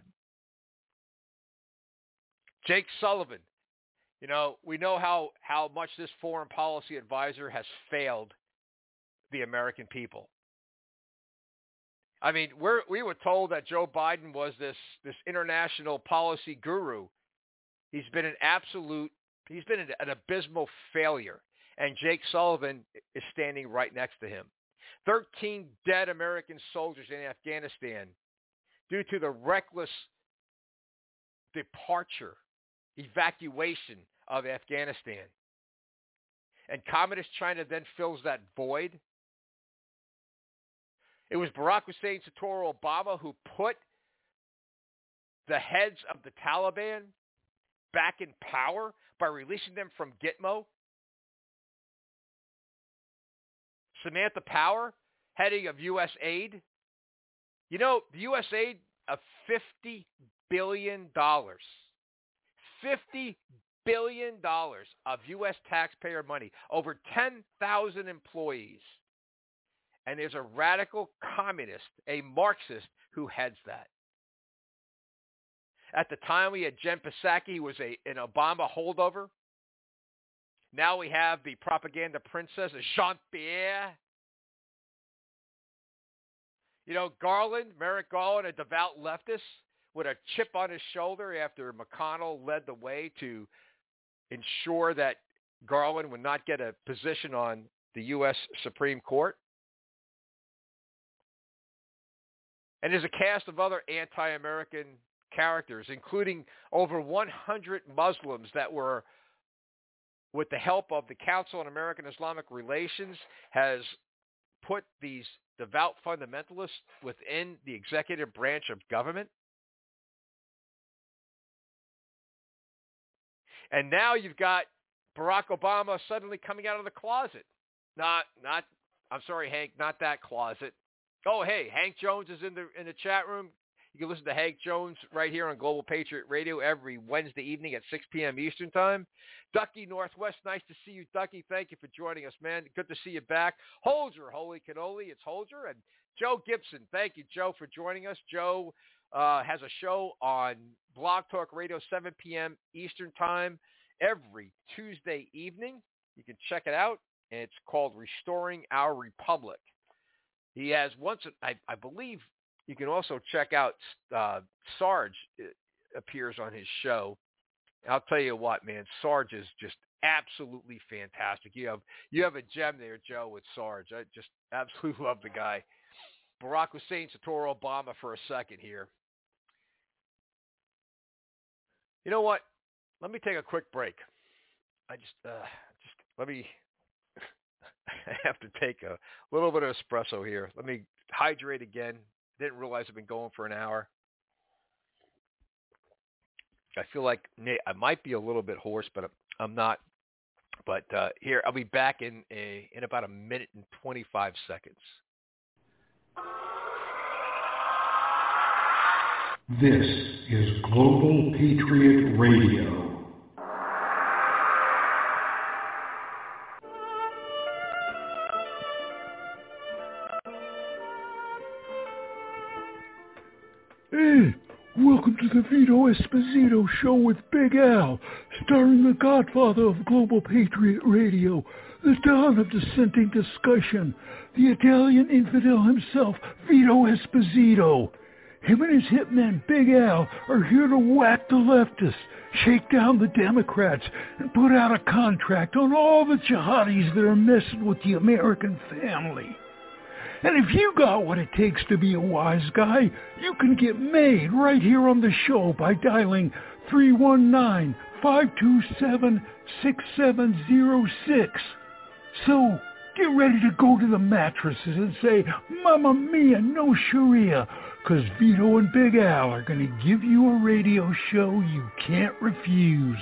Jake Sullivan, we know how much this foreign policy advisor has failed the American people. I mean, we were told that Joe Biden was this international policy guru. He's been an abysmal failure. And Jake Sullivan is standing right next to him. 13 dead American soldiers in Afghanistan due to the reckless evacuation of Afghanistan. And Communist China then fills that void. It was Barack Hussein Satoru Obama who put the heads of the Taliban back in power by releasing them from Gitmo. Samantha Power, heading of U.S. aid. The U.S. aid of $50 billion. $50 billion of U.S. taxpayer money. Over 10,000 employees. And there's a radical communist, a Marxist, who heads that. At the time, we had Jen Psaki, who was an Obama holdover. Now we have the propaganda princess, Jean-Pierre. Merrick Garland, a devout leftist with a chip on his shoulder after McConnell led the way to ensure that Garland would not get a position on the U.S. Supreme Court. And there's a cast of other anti-American characters, including over 100 Muslims that were, with the help of the Council on American Islamic Relations, has put these devout fundamentalists within the executive branch of government. And now you've got Barack Obama suddenly coming out of the closet. I'm sorry, Hank, not that closet. Oh, hey, Hank Jones is in the chat room. You can listen to Hank Jones right here on Global Patriot Radio every Wednesday evening at 6 p.m. Eastern Time. Ducky Northwest, nice to see you, Ducky. Thank you for joining us, man. Good to see you back. Holger, holy cannoli, it's Holger. And Joe Gibson, thank you, Joe, for joining us. Joe has a show on Blog Talk Radio, 7 p.m. Eastern Time every Tuesday evening. You can check it out, and it's called Restoring Our Republic. He has I believe you can also check out Sarge appears on his show. I'll tell you what, man, Sarge is just absolutely fantastic. You have a gem there, Joe, with Sarge. I just absolutely love the guy. Barack Hussein Satoru Obama for a second here. You know what? Let me take a quick break. I have to take a little bit of espresso here. Let me hydrate again. Didn't realize I've been going for an hour. I feel like I might be a little bit hoarse, but I'm not. But here, I'll be back in about a minute and 25 seconds. This is Global Patriot Radio. Hey, welcome to the Vito Esposito Show with Big Al. starring the godfather of Global Patriot Radio, the Don of dissenting discussion, the Italian infidel himself, Vito Esposito. Him and his hitman, Big Al, are here to whack the leftists, shake down the Democrats, and put out a contract on all the jihadis that are messing with the American family. And if you got what it takes to be a wise guy, you can get made right here on the show by dialing 319-527-6706. So, get ready to go to the mattresses and say, Mamma Mia, no Sharia, because Vito and Big Al are going to give you a radio show you can't refuse.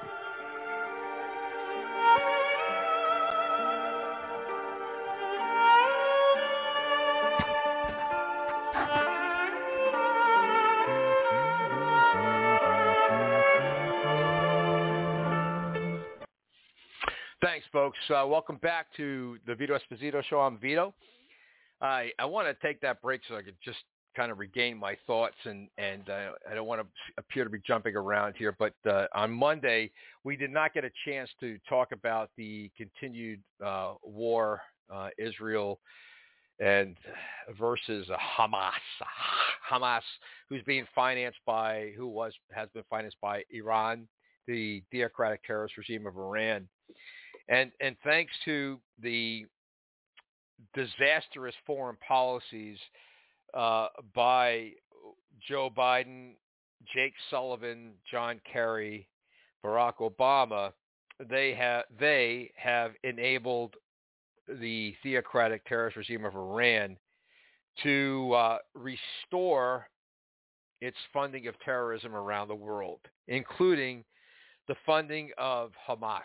Thanks, folks. Welcome back to the Vito Esposito Show. I'm Vito. I want to take that break so I could just kind of regain my thoughts, and I don't want to appear to be jumping around here. But on Monday, we did not get a chance to talk about the continued war, Israel and versus Hamas, who's being financed by, has been financed by Iran, the theocratic terrorist regime of Iran. And thanks to the disastrous foreign policies by Joe Biden, Jake Sullivan, John Kerry, Barack Obama, they have enabled the theocratic terrorist regime of Iran to restore its funding of terrorism around the world, including the funding of Hamas,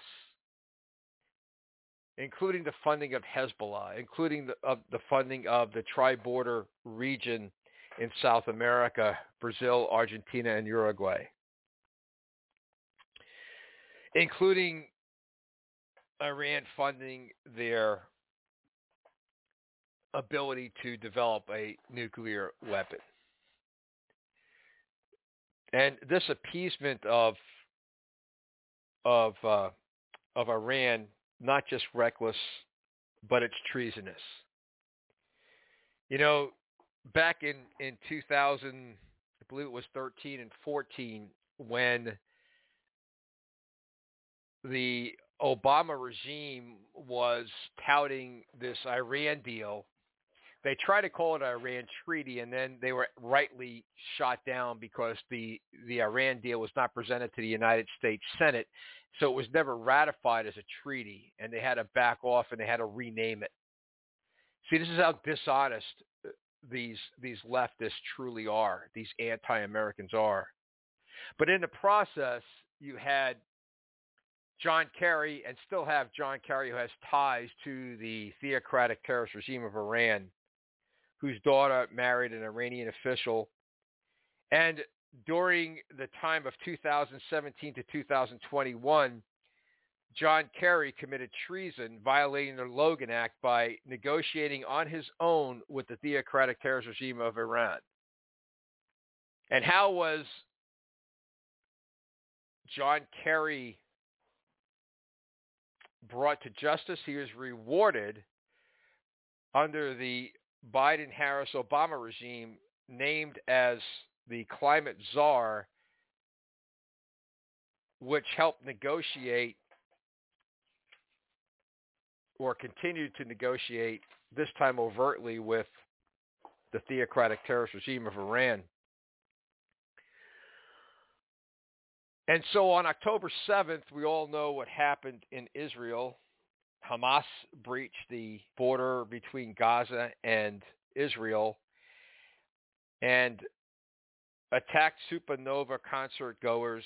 including the funding of Hezbollah, including the funding of the tri-border region in South America, Brazil, Argentina, and Uruguay, including Iran funding their ability to develop a nuclear weapon. And this appeasement of Iran, not just reckless, but it's treasonous. You know, back in 2000, I believe it was 13 and 14, when the Obama regime was touting this Iran deal, they tried to call it an Iran treaty, and then they were rightly shot down because the Iran deal was not presented to the United States Senate, so it was never ratified as a treaty, and they had to back off and they had to rename it. See, this is how dishonest these leftists truly are, these anti-Americans are. But in the process, you had John Kerry, and still have John Kerry, who has ties to the theocratic terrorist regime of Iran, whose daughter married an Iranian official. And during the time of 2017 to 2021, John Kerry committed treason, violating the Logan Act by negotiating on his own with the theocratic terrorist regime of Iran. And how was John Kerry brought to justice? He was rewarded under the Biden-Harris-Obama regime, named as the climate czar, which helped negotiate or continued to negotiate, this time overtly, with the theocratic terrorist regime of Iran. And so on October 7th, we all know what happened in Israel. Hamas breached the border between Gaza and Israel and attacked Supernova concert goers,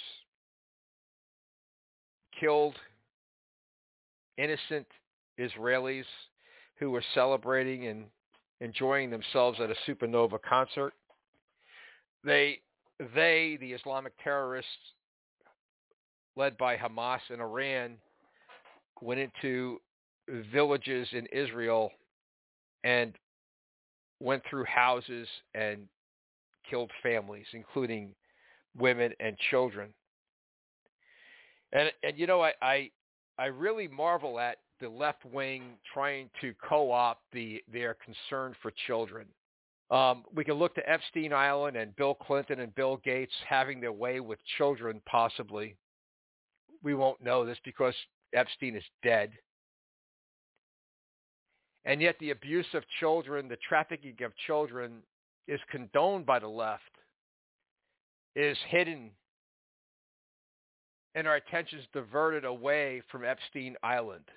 killed innocent Israelis who were celebrating and enjoying themselves at a Supernova concert. The Islamic terrorists led by Hamas and Iran, went into villages in Israel and went through houses and killed families, including women and children. And you know, I really marvel at the left wing trying to co-opt their concern for children. We can look to Epstein Island and Bill Clinton and Bill Gates having their way with children, possibly. We won't know this because Epstein is dead. And yet the abuse of children, the trafficking of children is condoned by the left, is hidden, and our attention is diverted away from Epstein Island.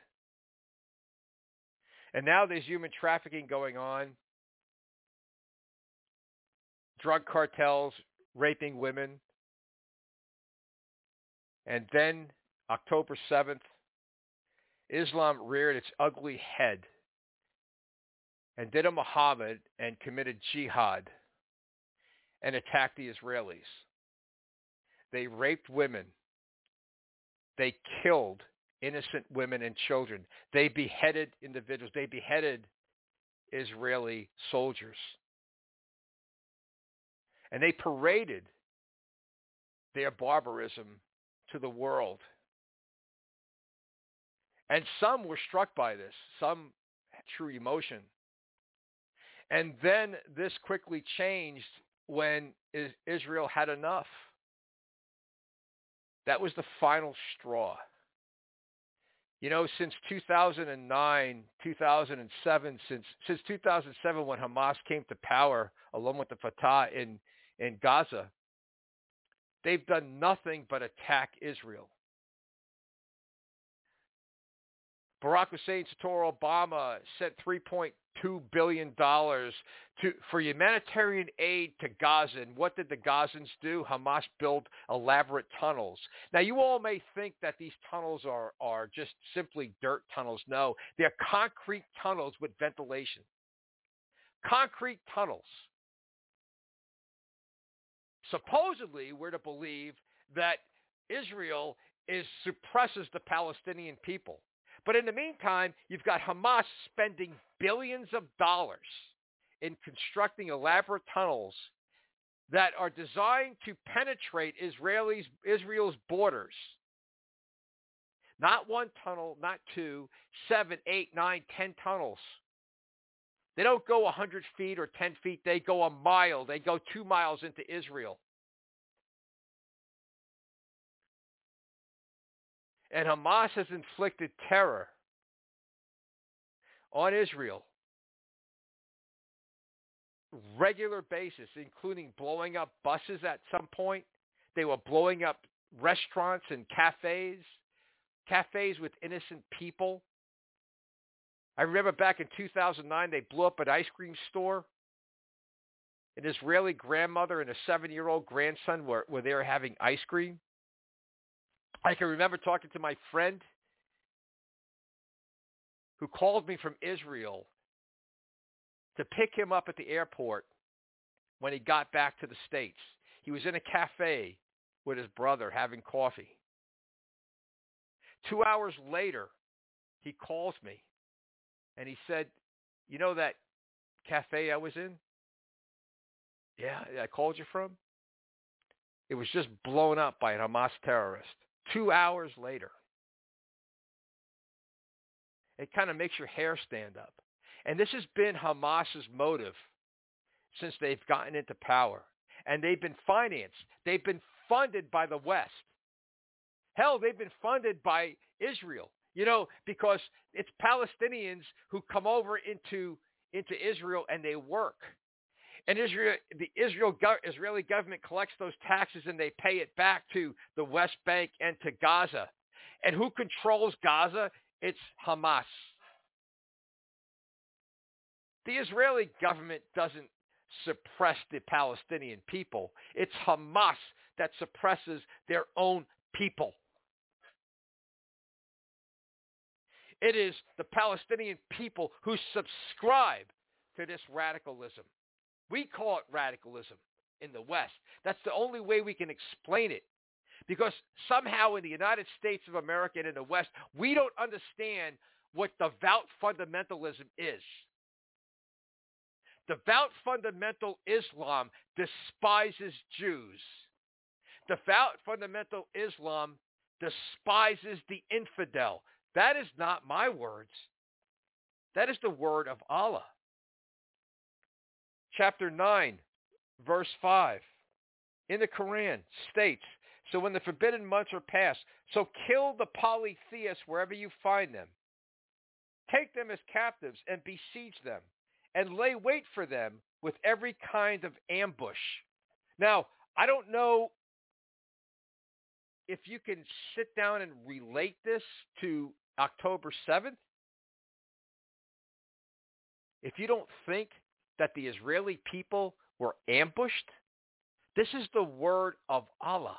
And now there's human trafficking going on, drug cartels raping women. And then October 7th, Islam reared its ugly head and did a Muhammad and committed jihad and attacked the Israelis. They raped women. They killed innocent women and children. They beheaded individuals. They beheaded Israeli soldiers. And they paraded their barbarism to the world. And some were struck by this, some had true emotion. And then this quickly changed when Israel had enough. That was the final straw. You know, since 2009, 2007, since 2007 when Hamas came to power along with the Fatah in Gaza, they've done nothing but attack Israel. Barack Hussein Sator Obama sent $3.2 billion for humanitarian aid to Gaza. And what did the Gazans do? Hamas built elaborate tunnels. Now, you all may think that these tunnels are just simply dirt tunnels. No, they're concrete tunnels with ventilation. Concrete tunnels. Supposedly, we're to believe that Israel suppresses the Palestinian people. But in the meantime, you've got Hamas spending billions of dollars in constructing elaborate tunnels that are designed to penetrate Israel's borders. Not one tunnel, not two, 7, 8, 9, 10 tunnels. They don't go 100 feet or 10 feet. They go a mile. They go 2 miles into Israel. And Hamas has inflicted terror on Israel, regular basis, including blowing up buses at some point. They were blowing up restaurants and cafes with innocent people. I remember back in 2009, they blew up an ice cream store. An Israeli grandmother and a 7-year-old grandson were there having ice cream. I can remember talking to my friend who called me from Israel to pick him up at the airport when he got back to the States. He was in a cafe with his brother having coffee. 2 hours later, he calls me and he said, "You know that cafe I was in? Yeah, I called you from? It was just blown up by a Hamas terrorist." 2 hours later. It kind of makes your hair stand up. And this has been Hamas's motive since they've gotten into power. And they've been financed. They've been funded by the West. Hell, they've been funded by Israel. You know, because it's Palestinians who come over into Israel and they work. And the Israeli government collects those taxes and they pay it back to the West Bank and to Gaza. And who controls Gaza? It's Hamas. The Israeli government doesn't suppress the Palestinian people. It's Hamas that suppresses their own people. It is the Palestinian people who subscribe to this radicalism. We call it radicalism in the West. That's the only way we can explain it. Because somehow in the United States of America and in the West, we don't understand what devout fundamentalism is. Devout fundamental Islam despises Jews. Devout fundamental Islam despises the infidel. That is not my words. That is the word of Allah. Chapter 9, verse 5, in the Quran states, so when the forbidden months are past, so kill the polytheists wherever you find them. Take them as captives and besiege them, and lay wait for them with every kind of ambush. Now, I don't know if you can sit down and relate this to October 7th. If you don't think that the Israeli people were ambushed, this is the word of Allah.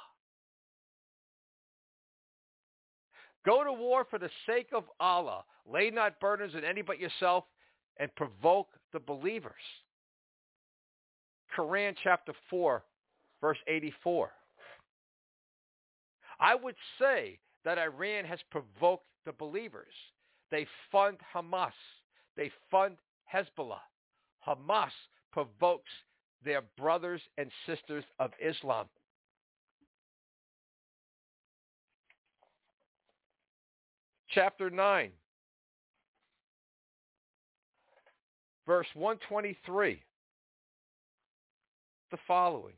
Go to war for the sake of Allah. Lay not burdens on any but yourself, and provoke the believers. Quran chapter 4, verse 84. I would say that Iran has provoked the believers. They fund Hamas. They fund Hezbollah. Hamas provokes their brothers and sisters of Islam. Chapter 9, verse 123, the following.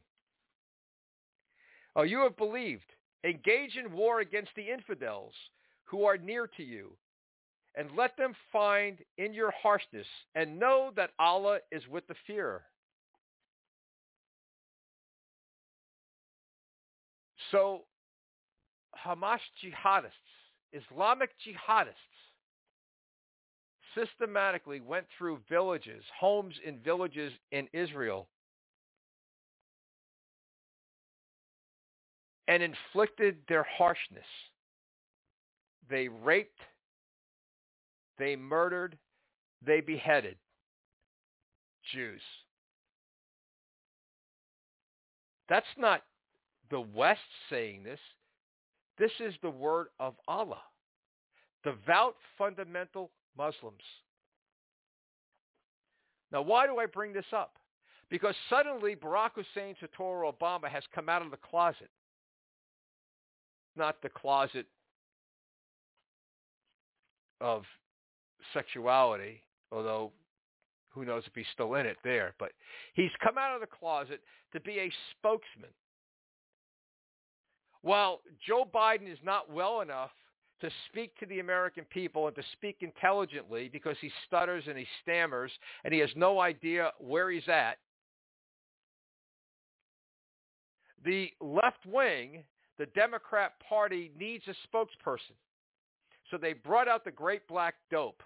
Oh, you have believed. Engage in war against the infidels who are near to you, and let them find in your harshness, and know that Allah is with the fearer. So, Hamas jihadists, Islamic jihadists, systematically went through villages, homes in villages in Israel, and inflicted their harshness. They raped, they murdered, they beheaded Jews. That's not the West saying this. This is the word of Allah. Devout fundamental Muslims. Now, why do I bring this up? Because suddenly Barack Hussein Satoru Obama has come out of the closet. Not the closet of sexuality, although who knows if he's still in it there, but he's come out of the closet to be a spokesman. While Joe Biden is not well enough to speak to the American people and to speak intelligently because he stutters and he stammers and he has no idea where he's at, the left wing, the Democrat Party, needs a spokesperson. So they brought out the great black dope,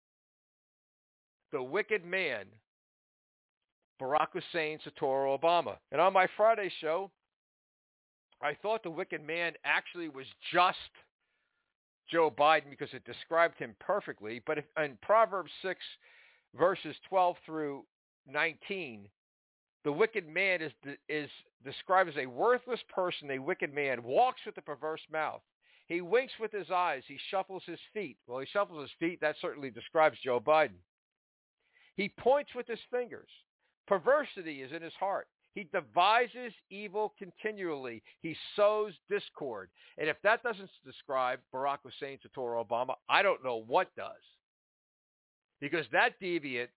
the wicked man, Barack Hussein Satoru Obama. And on my Friday show, I thought the wicked man actually was just Joe Biden because it described him perfectly. But in Proverbs 6, verses 12 through 19, the wicked man is described as a worthless person. A wicked man walks with a perverse mouth. He winks with his eyes. He shuffles his feet. Well, he shuffles his feet. That certainly describes Joe Biden. He points with his fingers. Perversity is in his heart. He devises evil continually. He sows discord. And if that doesn't describe Barack Hussein Satoru Obama, I don't know what does. Because that deviant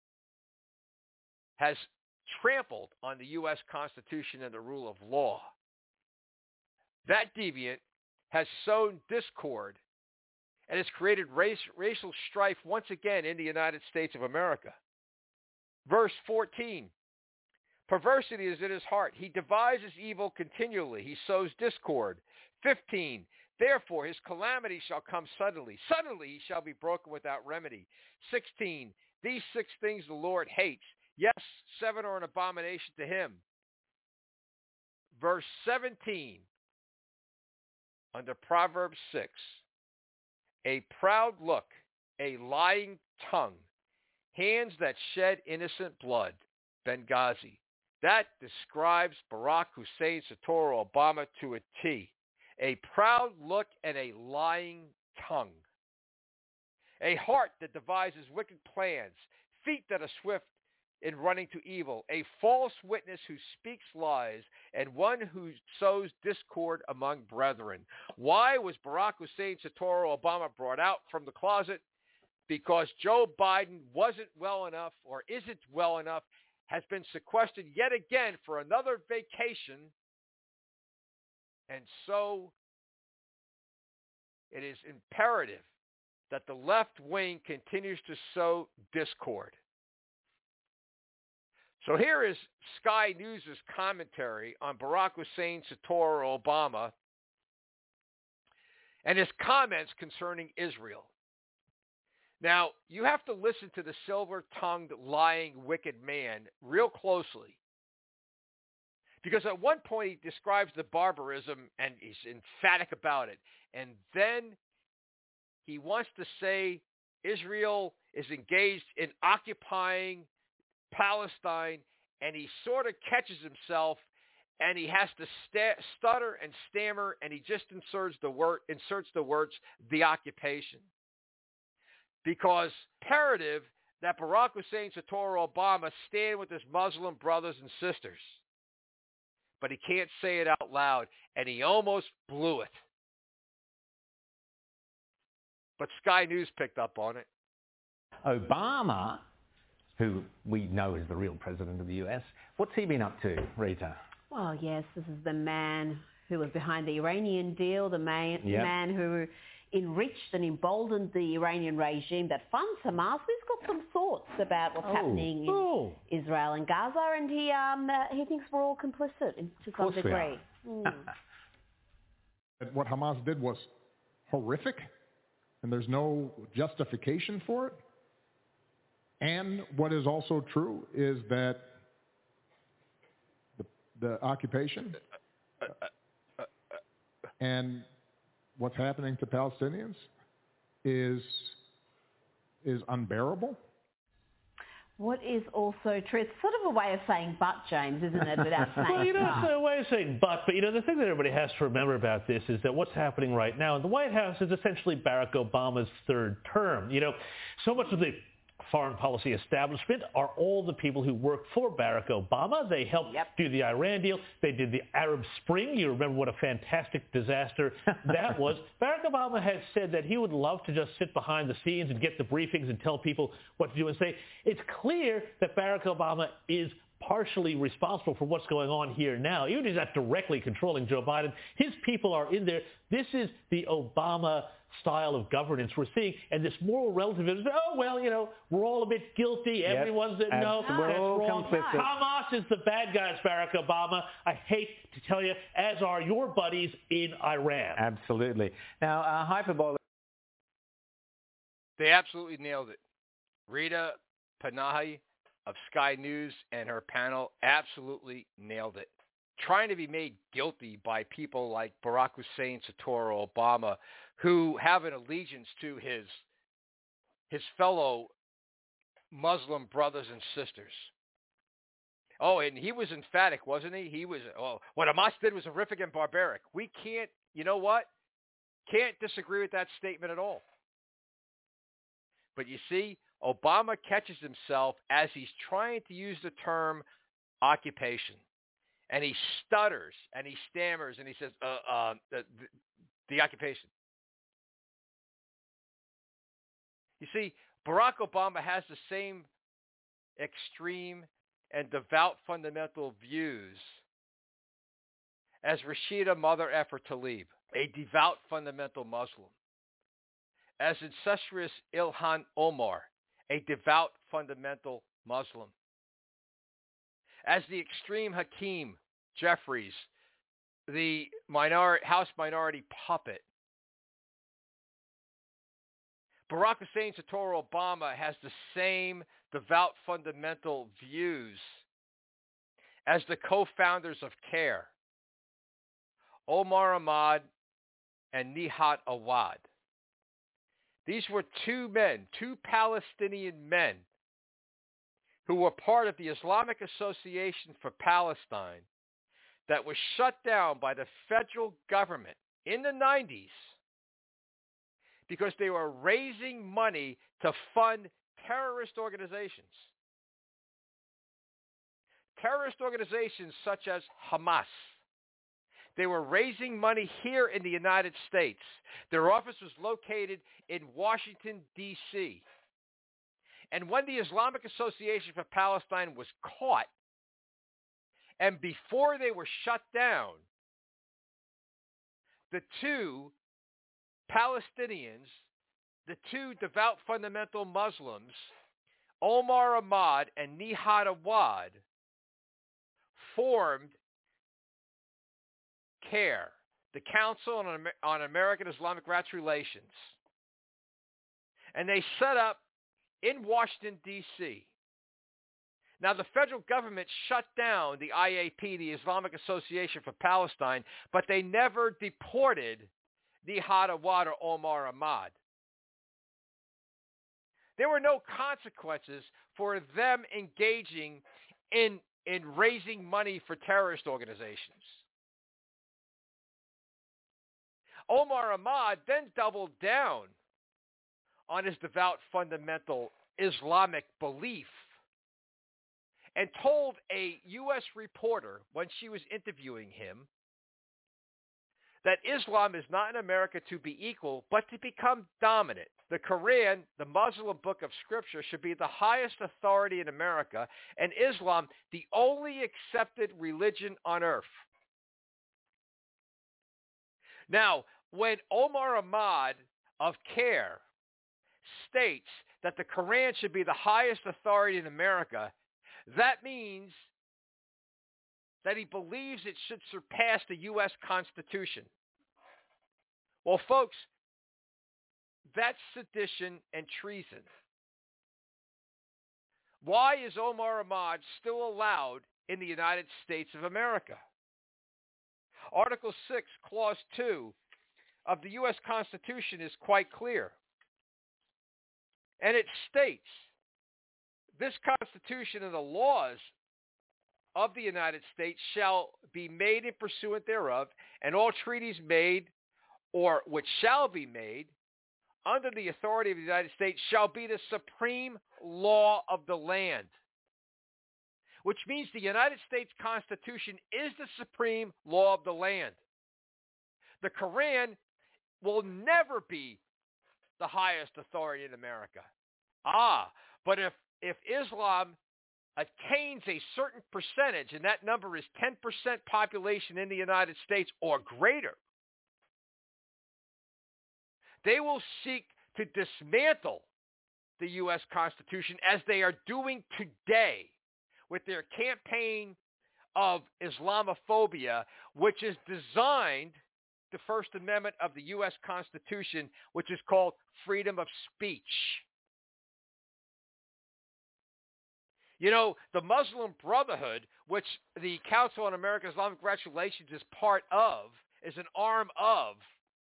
has trampled on the U.S. Constitution and the rule of law. That deviant has sown discord and has created racial strife once again in the United States of America. Verse 14. Perversity is in his heart. He devises evil continually. He sows discord. 15. Therefore, his calamity shall come suddenly. Suddenly he shall be broken without remedy. 16. These 6 things the Lord hates. Yes, 7 are an abomination to him. Verse 17. Under Proverbs 6. A proud look, a lying tongue, hands that shed innocent blood. Benghazi. That describes Barack Hussein Satoru Obama to a T. A proud look and a lying tongue. A heart that devises wicked plans. Feet that are swift in running to evil, a false witness who speaks lies, and one who sows discord among brethren. Why was Barack Hussein Satoru Obama brought out from the closet? Because Joe Biden wasn't well enough or isn't well enough, has been sequestered yet again for another vacation, and so it is imperative that the left wing continues to sow discord. So here is Sky News' commentary on Barack Hussein Satoru Obama and his comments concerning Israel. Now, you have to listen to the silver-tongued, lying, wicked man real closely. Because at one point he describes the barbarism and he's emphatic about it. And then he wants to say Israel is engaged in occupying Palestine, and he sort of catches himself and he has to stutter and stammer, and he just inserts the words, the occupation. Because imperative that Barack Hussein Satoru Obama stand with his Muslim brothers and sisters. But he can't say it out loud, and he almost blew it. But Sky News picked up on it. Obama, who we know is the real president of the US, what's he been up to, Rita? Well, yes, this is the man who was behind the Iranian deal, the man who enriched and emboldened the Iranian regime that funds Hamas. He's got some thoughts about what's happening in Israel and Gaza, and he thinks we're all complicit to some degree. What Hamas did was horrific, and there's no justification for it. And what is also true is that the occupation and what's happening to Palestinians is unbearable. What is also true, it's sort of a way of saying but, James, isn't it, without saying well, it's a way of saying but the thing that everybody has to remember about this is that what's happening right now in the White House is essentially Barack Obama's third term. So much of the foreign policy establishment are all the people who work for Barack Obama. They helped do the Iran deal. They did the Arab Spring. You remember what a fantastic disaster that was. Barack Obama has said that he would love to just sit behind the scenes and get the briefings and tell people what to do and say. It's clear that Barack Obama is partially responsible for what's going on here now. Even if he's not directly controlling Joe Biden, his people are in there. This is the Obama style of governance we're seeing, and this moral relativism, we're all a bit guilty, everyone's we're all wrong. Complicit. Hamas is the bad guys, Barack Obama. I hate to tell you, as are your buddies in Iran. Absolutely. Now, hyperbole. They absolutely nailed it. Rita Panahi of Sky News and her panel absolutely nailed it. Trying to be made guilty by people like Barack Hussein Satoru Obama, who have an allegiance to his fellow Muslim brothers and sisters. Oh, and he was emphatic, wasn't he? He was, what Hamas did was horrific and barbaric. We can't, can't disagree with that statement at all. But you see, Obama catches himself as he's trying to use the term occupation. And he stutters and he stammers and he says, the occupation. You see, Barack Obama has the same extreme and devout fundamental views as Rashida Mother Effer Tlaib, a devout fundamental Muslim. As incestuous Ilhan Omar, a devout fundamental Muslim. As the extreme Hakeem Jeffries, the House minority puppet. Barack Hussein Satoru Obama has the same devout fundamental views as the co-founders of CARE, Omar Ahmad and Nihat Awad. These were two Palestinian men, who were part of the Islamic Association for Palestine that was shut down by the federal government in the 90s because they were raising money to fund terrorist organizations. terrorist organizations such as Hamas. They were raising money here in the United States. Their office was located in Washington, D.C. And when the Islamic Association for Palestine was caught, and before they were shut down, the two Palestinians, the two devout fundamental Muslims, Omar Ahmad and Nihad Awad, formed CARE, the Council on American Islamic Rights Relations. And they set up in Washington, D.C. Now, the federal government shut down the IAP, the Islamic Association for Palestine, but they never deported Nihad Awad or Omar Ahmad. There were no consequences for them engaging in raising money for terrorist organizations. Omar Ahmad then doubled down on his devout fundamental Islamic belief and told a U.S. reporter when she was interviewing him that Islam is not in America to be equal, but to become dominant. The Quran, the Muslim book of scripture, should be the highest authority in America, and Islam the only accepted religion on earth. Now, when Omar Ahmad of CARE states that the Quran should be the highest authority in America, that means that he believes it should surpass the U.S. Constitution. Well, folks, that's sedition and treason. Why is Omar Ahmad still allowed in the United States of America? Article 6, Clause 2 of the U.S. Constitution is quite clear. And it states, this Constitution and the laws of the United States shall be made in pursuant thereof, and all treaties made or which shall be made under the authority of the United States shall be the supreme law of the land. Which means the United States Constitution is the supreme law of the land. The Quran will never be the highest authority in America. But if Islam attains a certain percentage, and that number is 10% population in the United States or greater, they will seek to dismantle the U.S. Constitution as they are doing today with their campaign of Islamophobia, which is designed, the First Amendment of the U.S. Constitution, which is called freedom of speech. You know, the Muslim Brotherhood, which the Council on American Islamic Rights Relations is part of, is an arm of,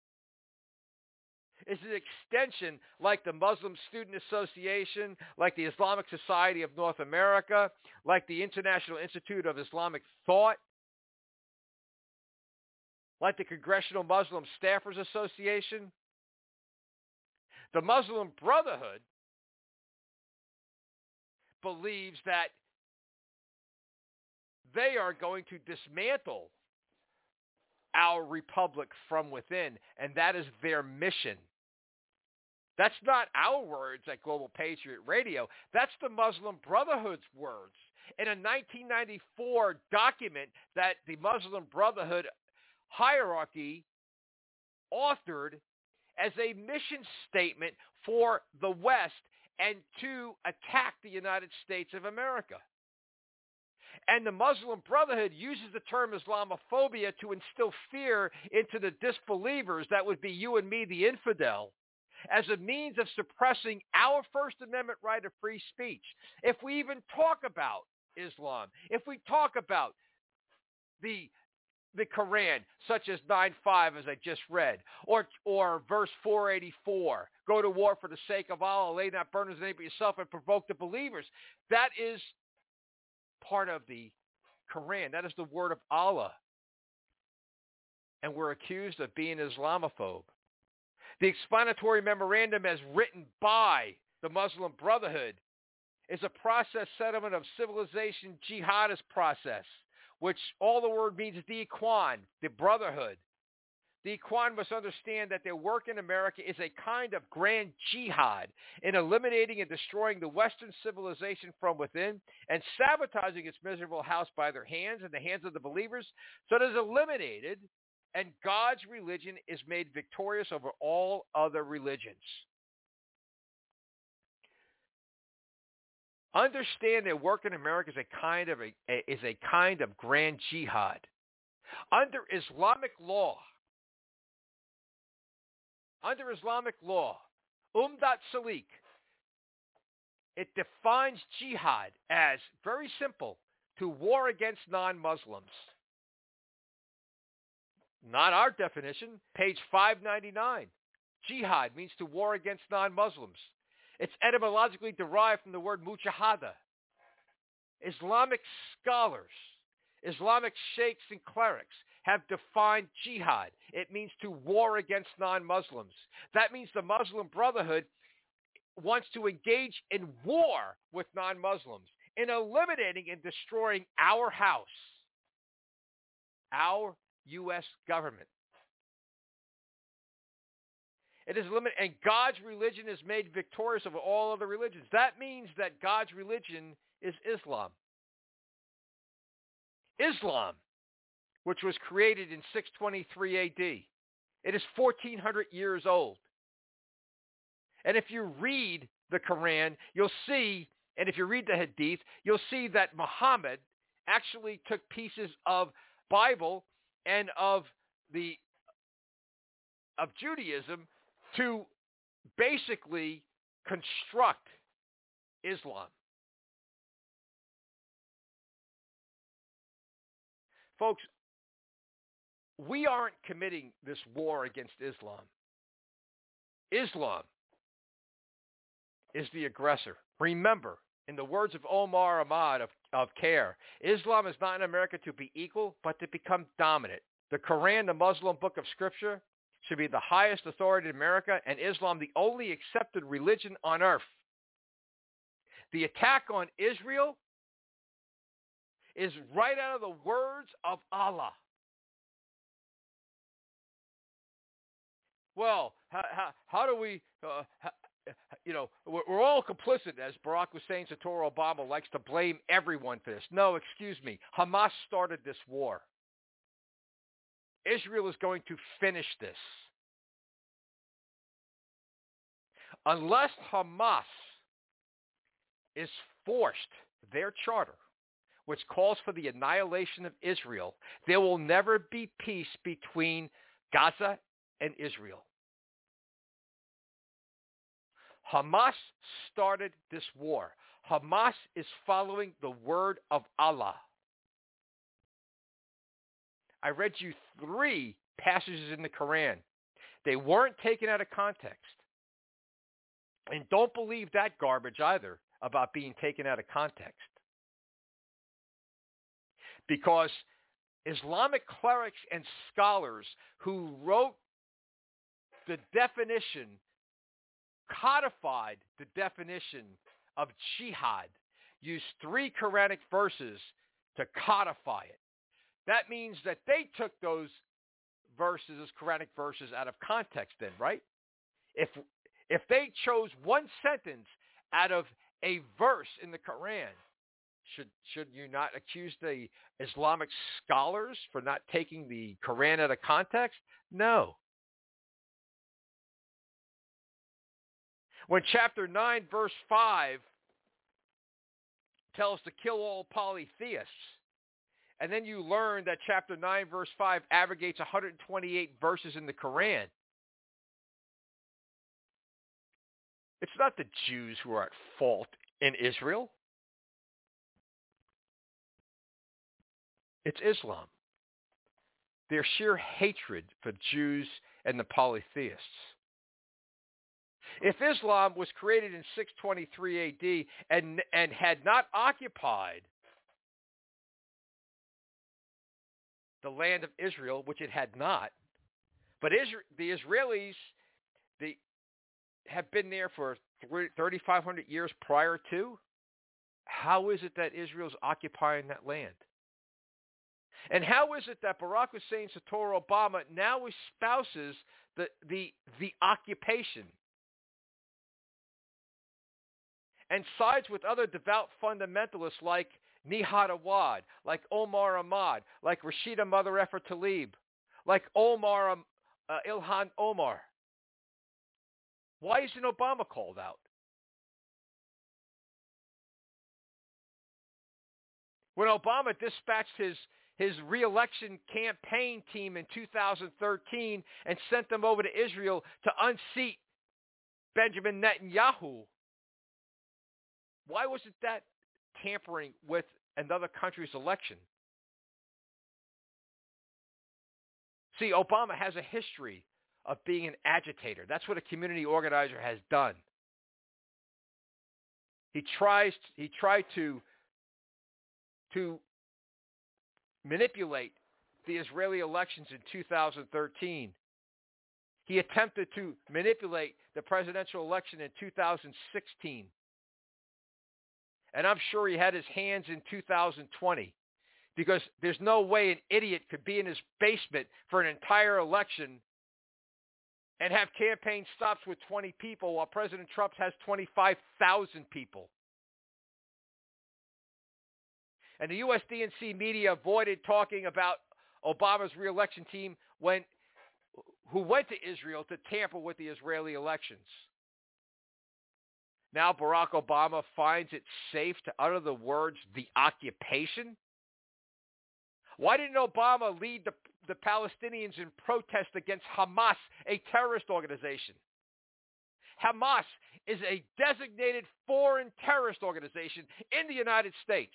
is an extension like the Muslim Student Association, like the Islamic Society of North America, like the International Institute of Islamic Thought, like the Congressional Muslim Staffers Association. The Muslim Brotherhood believes that they are going to dismantle our republic from within, and that is their mission. That's not our words at Global Patriot Radio. That's the Muslim Brotherhood's words. In a 1994 document that the Muslim Brotherhood hierarchy authored as a mission statement for the West and to attack the United States of America. And the Muslim Brotherhood uses the term Islamophobia to instill fear into the disbelievers, that would be you and me, the infidel, as a means of suppressing our First Amendment right of free speech. If we even talk about Islam, if we talk about the Quran, such as 9:5, as I just read, or verse 484, go to war for the sake of Allah, lay not burdens on any but yourself, and provoke the believers. That is part of the Quran. That is the word of Allah. And we're accused of being Islamophobe. The explanatory memorandum, as written by the Muslim Brotherhood is a process settlement of civilization jihadist process, which all the word means is the Ikhwan, the brotherhood. The Ikhwan must understand that their work in America is a kind of grand jihad in eliminating and destroying the Western civilization from within and sabotaging its miserable house by their hands and the hands of the believers, so it is eliminated and God's religion is made victorious over all other religions. Understand that work in America is a kind of grand jihad. Under Islamic law, Umdat Salik, it defines jihad as very simple, to war against non-Muslims. Not our definition, page 599. Jihad means to war against non-Muslims. It's etymologically derived from the word mujahada. Islamic scholars, Islamic sheikhs and clerics have defined jihad. It means to war against non-Muslims. That means the Muslim Brotherhood wants to engage in war with non-Muslims, in eliminating and destroying our house, our U.S. government. It is limited, and God's religion is made victorious over all other religions. That means that God's religion is Islam. Islam, which was created in 623 A.D. It is 1,400 years old. And if you read the Quran, you'll see, and if you read the Hadith, you'll see that Muhammad actually took pieces of Bible and of Judaism to basically construct Islam. Folks, we aren't committing this war against Islam. Islam is the aggressor. Remember, in the words of Omar Ahmad of CARE, Islam is not in America to be equal, but to become dominant. The Quran, the Muslim book of scripture, should be the highest authority in America, and Islam the only accepted religion on earth. The attack on Israel is right out of the words of Allah. Well, how do we, we're all complicit, as Barack Hussein Sator Obama likes to blame everyone for this. No, excuse me. Hamas started this war. Israel is going to finish this. Unless Hamas is forced their charter, which calls for the annihilation of Israel, there will never be peace between Gaza and Israel. Hamas started this war. Hamas is following the word of Allah. I read you 3 passages in the Quran. They weren't taken out of context. And don't believe that garbage either about being taken out of context. Because Islamic clerics and scholars who wrote the definition, codified the definition of jihad, used 3 Quranic verses to codify it. That means that they took those verses, those Quranic verses, out of context then, right? If they chose one sentence out of a verse in the Quran, should you not accuse the Islamic scholars for not taking the Quran out of context? No. When chapter 9, verse 5 tells to kill all polytheists, and then you learn that chapter 9, verse 5 abrogates 128 verses in the Quran, it's not the Jews who are at fault in Israel. It's Islam. Their sheer hatred for Jews and the polytheists. If Islam was created in 623 AD and had not occupied the land of Israel, which it had not, but the Israelis have been there for 3,500 years prior to. how is it that Israel's occupying that land? And how is it that Barack Hussein Satoru Obama now espouses the occupation and sides with other devout fundamentalists like Nihad Awad, like Omar Ahmad, like Rashida Mother Effer Tlaib, like Ilhan Omar? Why isn't Obama called out? When Obama dispatched his re-election campaign team in 2013 and sent them over to Israel to unseat Benjamin Netanyahu, why wasn't that tampering with another country's election? See, Obama has a history of being an agitator. That's what a community organizer has done. He tried to manipulate the Israeli elections in 2013. He attempted to manipulate the presidential election in 2016. And I'm sure he had his hands in 2020, because there's no way an idiot could be in his basement for an entire election and have campaign stops with 20 people while President Trump has 25,000 people. And the U.S. DNC media avoided talking about Obama's re-election team who went to Israel to tamper with the Israeli elections. Now Barack Obama finds it safe to utter the words, the occupation? Why didn't Obama lead the Palestinians in protest against Hamas, a terrorist organization? Hamas is a designated foreign terrorist organization in the United States.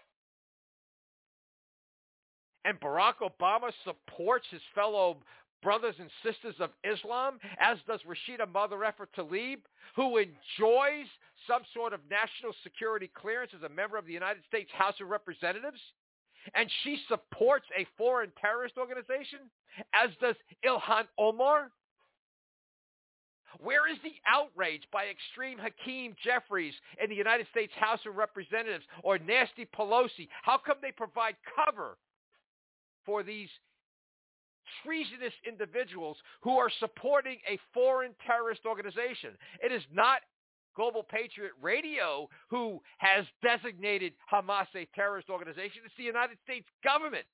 And Barack Obama supports his fellow brothers and sisters of Islam, as does Rashida Mother Effer Tlaib, who enjoys some sort of national security clearance as a member of the United States House of Representatives, and she supports a foreign terrorist organization, as does Ilhan Omar. Where is the outrage by extreme Hakeem Jeffries in the United States House of Representatives or Nancy Pelosi? How come they provide cover for these treasonous individuals who are supporting a foreign terrorist organization? It is not Global Patriot Radio who has designated Hamas a terrorist organization. It's the United States government.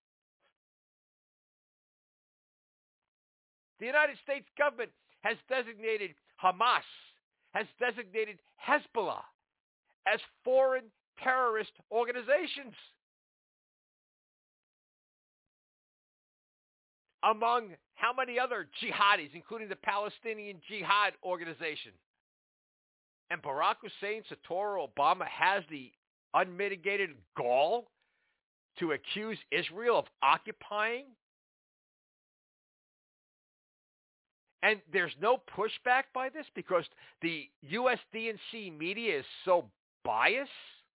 The United States government has designated Hamas, has designated Hezbollah as foreign terrorist organizations. Among how many other jihadis, including the Palestinian Jihad Organization. And Barack Hussein Satoru Obama has the unmitigated gall to accuse Israel of occupying. And there's no pushback by this because the U.S. DNC media is so biased.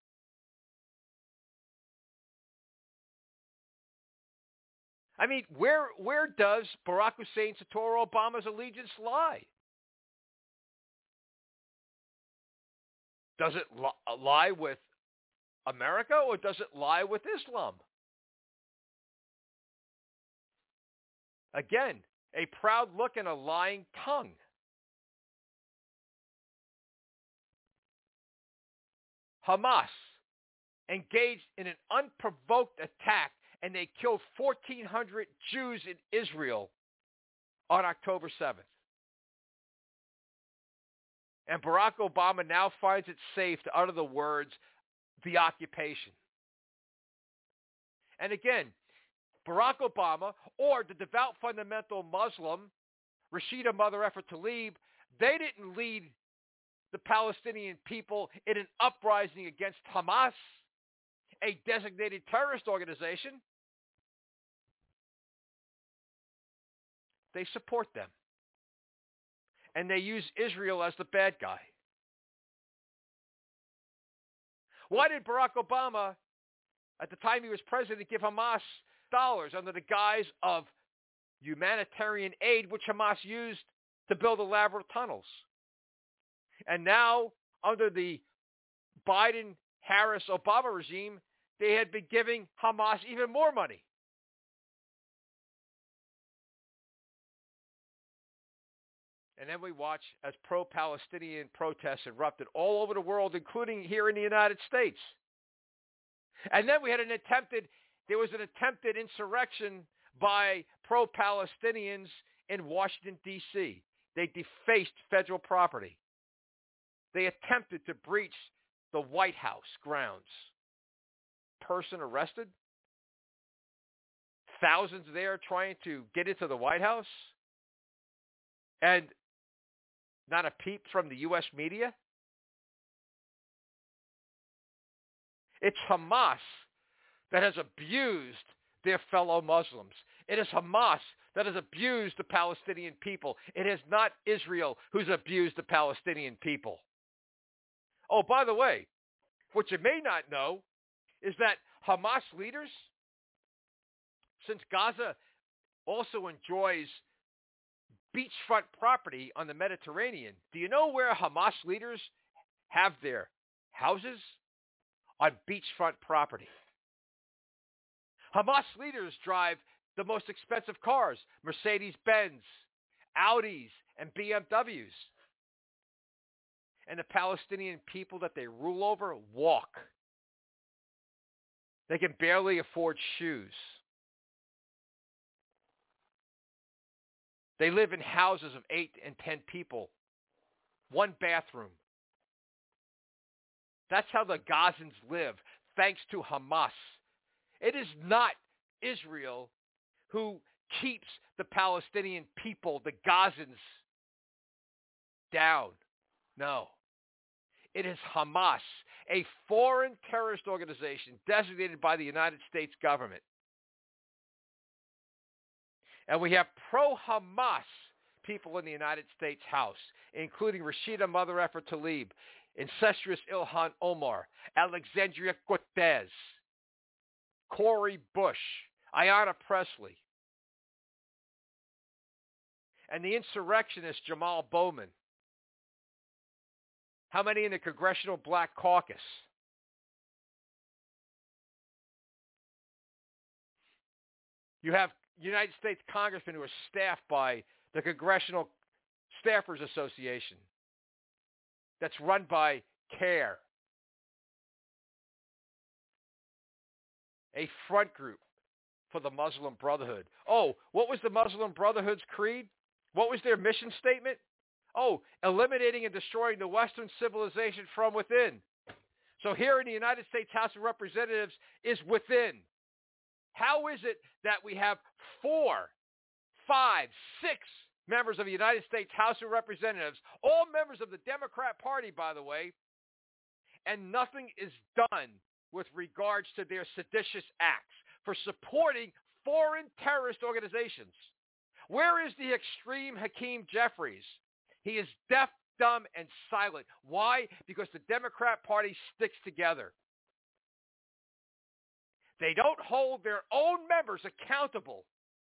I mean, where does Barack Hussein Satoru Obama's allegiance lie? Does it lie with America, or does it lie with Islam? Again, a proud look and a lying tongue. Hamas engaged in an unprovoked attack, and they killed 1,400 Jews in Israel on October 7th. And Barack Obama now finds it safe to utter the words, the occupation. And again, Barack Obama or the devout fundamental Muslim, Rashida Mother Effer Tlaib, they didn't lead the Palestinian people in an uprising against Hamas, a designated terrorist organization. They support them. And they use Israel as the bad guy. Why did Barack Obama, at the time he was president, give Hamas dollars under the guise of humanitarian aid, which Hamas used to build elaborate tunnels? And now, under the Biden Harris-Obama regime, they had been giving Hamas even more money. And then we watch as pro-Palestinian protests erupted all over the world, including here in the United States. And then we had there was an attempted insurrection by pro-Palestinians in Washington, D.C. They defaced federal property. They attempted to breach the White House grounds. Person arrested. Thousands there trying to get into the White House. And not a peep from the U.S. media. It's Hamas that has abused their fellow Muslims. It is Hamas that has abused the Palestinian people. It is not Israel who's abused the Palestinian people. Oh, by the way, what you may not know is that Hamas leaders, since Gaza also enjoys beachfront property on the Mediterranean, do you know where Hamas leaders have their houses? On beachfront property. Hamas leaders drive the most expensive cars, Mercedes-Benz, Audis, and BMWs. And the Palestinian people that they rule over walk. They can barely afford shoes. They live in houses of 8 and 10 people, one bathroom. That's how the Gazans live, thanks to Hamas. It is not Israel who keeps the Palestinian people, the Gazans, down. No. It is Hamas, a foreign terrorist organization designated by the United States government. And we have pro-Hamas people in the United States House, including Rashida Mother Effer Tlaib, incestuous Ilhan Omar, Alexandria Cortez, Cori Bush, Ayanna Pressley, and the insurrectionist Jamal Bowman. How many in the Congressional Black Caucus? You have United States congressmen who are staffed by the Congressional Staffers Association that's run by CARE, a front group for the Muslim Brotherhood. Oh, what was the Muslim Brotherhood's creed? What was their mission statement? Oh, eliminating and destroying the Western civilization from within. So here in the United States House of Representatives is within. How is it that we have 4, 5, 6 members of the United States House of Representatives, all members of the Democrat Party, by the way, and nothing is done with regards to their seditious acts for supporting foreign terrorist organizations? Where is the extreme Hakeem Jeffries? He is deaf, dumb, and silent. Why? Because the Democrat Party sticks together. They don't hold their own members accountable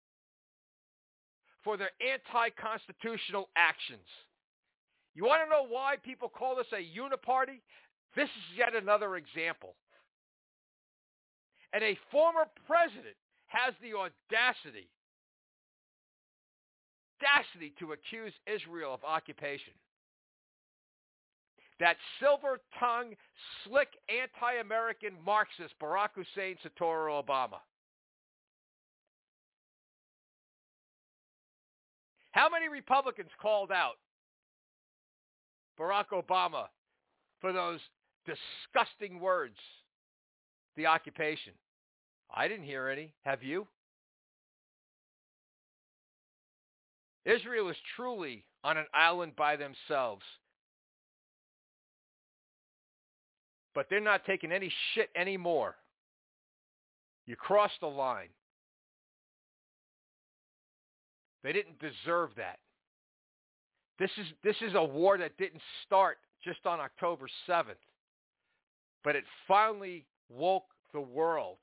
for their anti-constitutional actions. You want to know why people call this a uniparty? This is yet another example. And a former president has the audacity to accuse Israel of occupation. That silver-tongued, slick, anti-American Marxist Barack Hussein Satoru Obama. How many Republicans called out Barack Obama for those disgusting words, the occupation? I didn't hear any. Have you? Israel is truly on an island by themselves. But they're not taking any shit anymore. You crossed the line. They didn't deserve that. This is a war that didn't start just on October 7th. But it finally woke the world.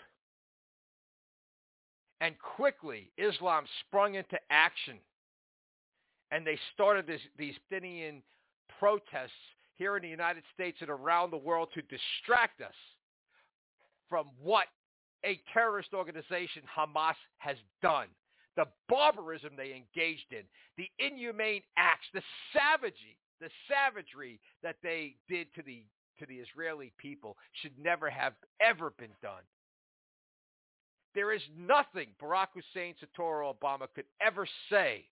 And quickly, Islam sprung into action. And they started these Palestinian protests here in the United States and around the world to distract us from what a terrorist organization, Hamas, has done. The barbarism they engaged in, the inhumane acts, the savagery that they did to the Israeli people should never have ever been done. There is nothing Barack Hussein, Satoru Obama could ever say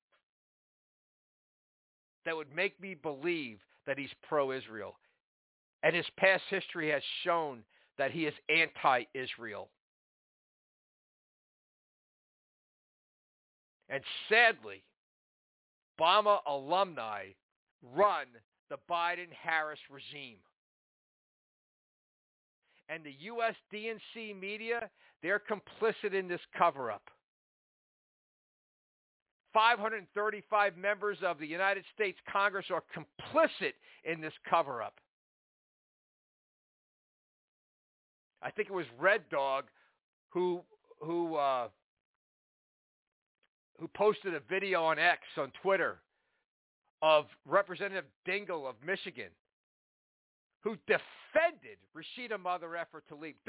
that would make me believe that he's pro-Israel. And his past history has shown that he is anti-Israel. And sadly, Obama alumni run the Biden-Harris regime. And the U.S. DNC media, they're complicit in this cover-up. 535 members of the United States Congress are complicit in this cover-up. I think it was Red Dog who posted a video on X, on Twitter, of Representative Dingell of Michigan, who defended Rashida Tlaib.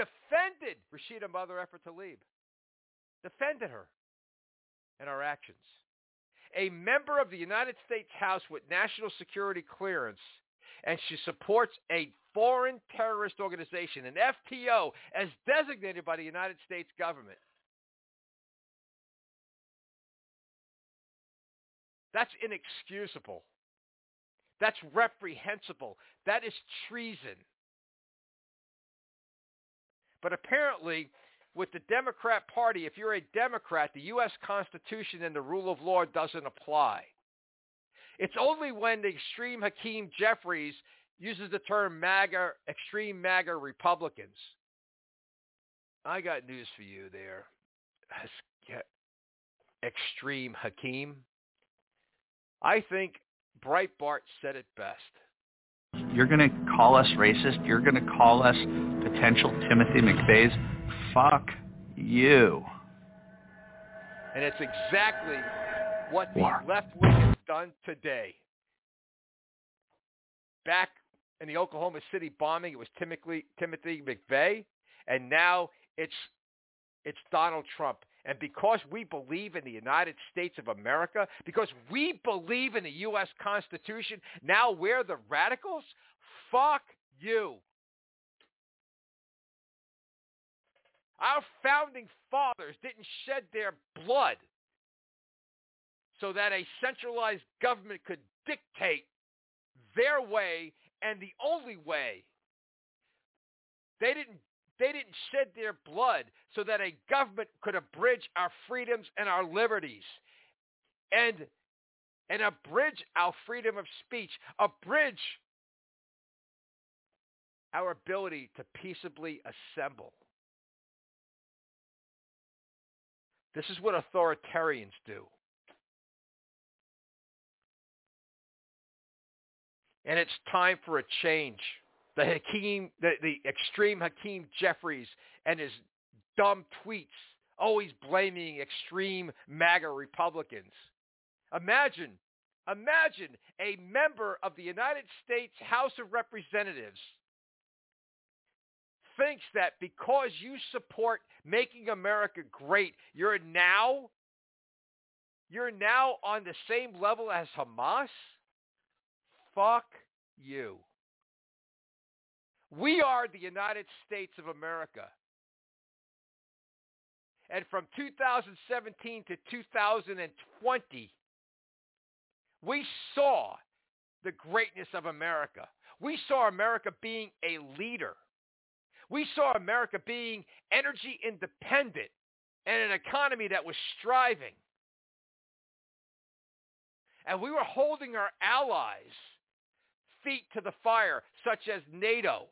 Defended her and her actions. A member of the United States House with national security clearance, and she supports a foreign terrorist organization, an FTO, as designated by the United States government. That's inexcusable. That's reprehensible. That is treason. But apparently, with the Democrat Party, if you're a Democrat, the U.S. Constitution and the rule of law doesn't apply. It's only when the extreme Hakeem Jeffries uses the term MAGA, extreme MAGA Republicans. I got news for you there, extreme Hakeem. I think Breitbart said it best. You're going to call us racist? You're going to call us potential Timothy McVeighs? Fuck you. And it's exactly what the left wing has done today. Back in the Oklahoma City bombing, it was Timothy McVeigh, and now it's Donald Trump. And because we believe in the United States of America, because we believe in the U.S. Constitution, now we're the radicals? Fuck you. Our founding fathers didn't shed their blood so that a centralized government could dictate their way and the only way. They didn't shed their blood so that a government could abridge our freedoms and our liberties and abridge our freedom of speech, abridge our ability to peaceably assemble. This is what authoritarians do. And it's time for a change. The extreme Hakeem Jeffries and his dumb tweets, always blaming extreme MAGA Republicans. Imagine a member of the United States House of Representatives thinks that because you support making America great, you're now on the same level as Hamas? Fuck you. We are the United States of America. And from 2017 to 2020, we saw the greatness of America. We saw America being a leader. We saw America being energy independent and an economy that was striving. And we were holding our allies' feet to the fire, such as NATO.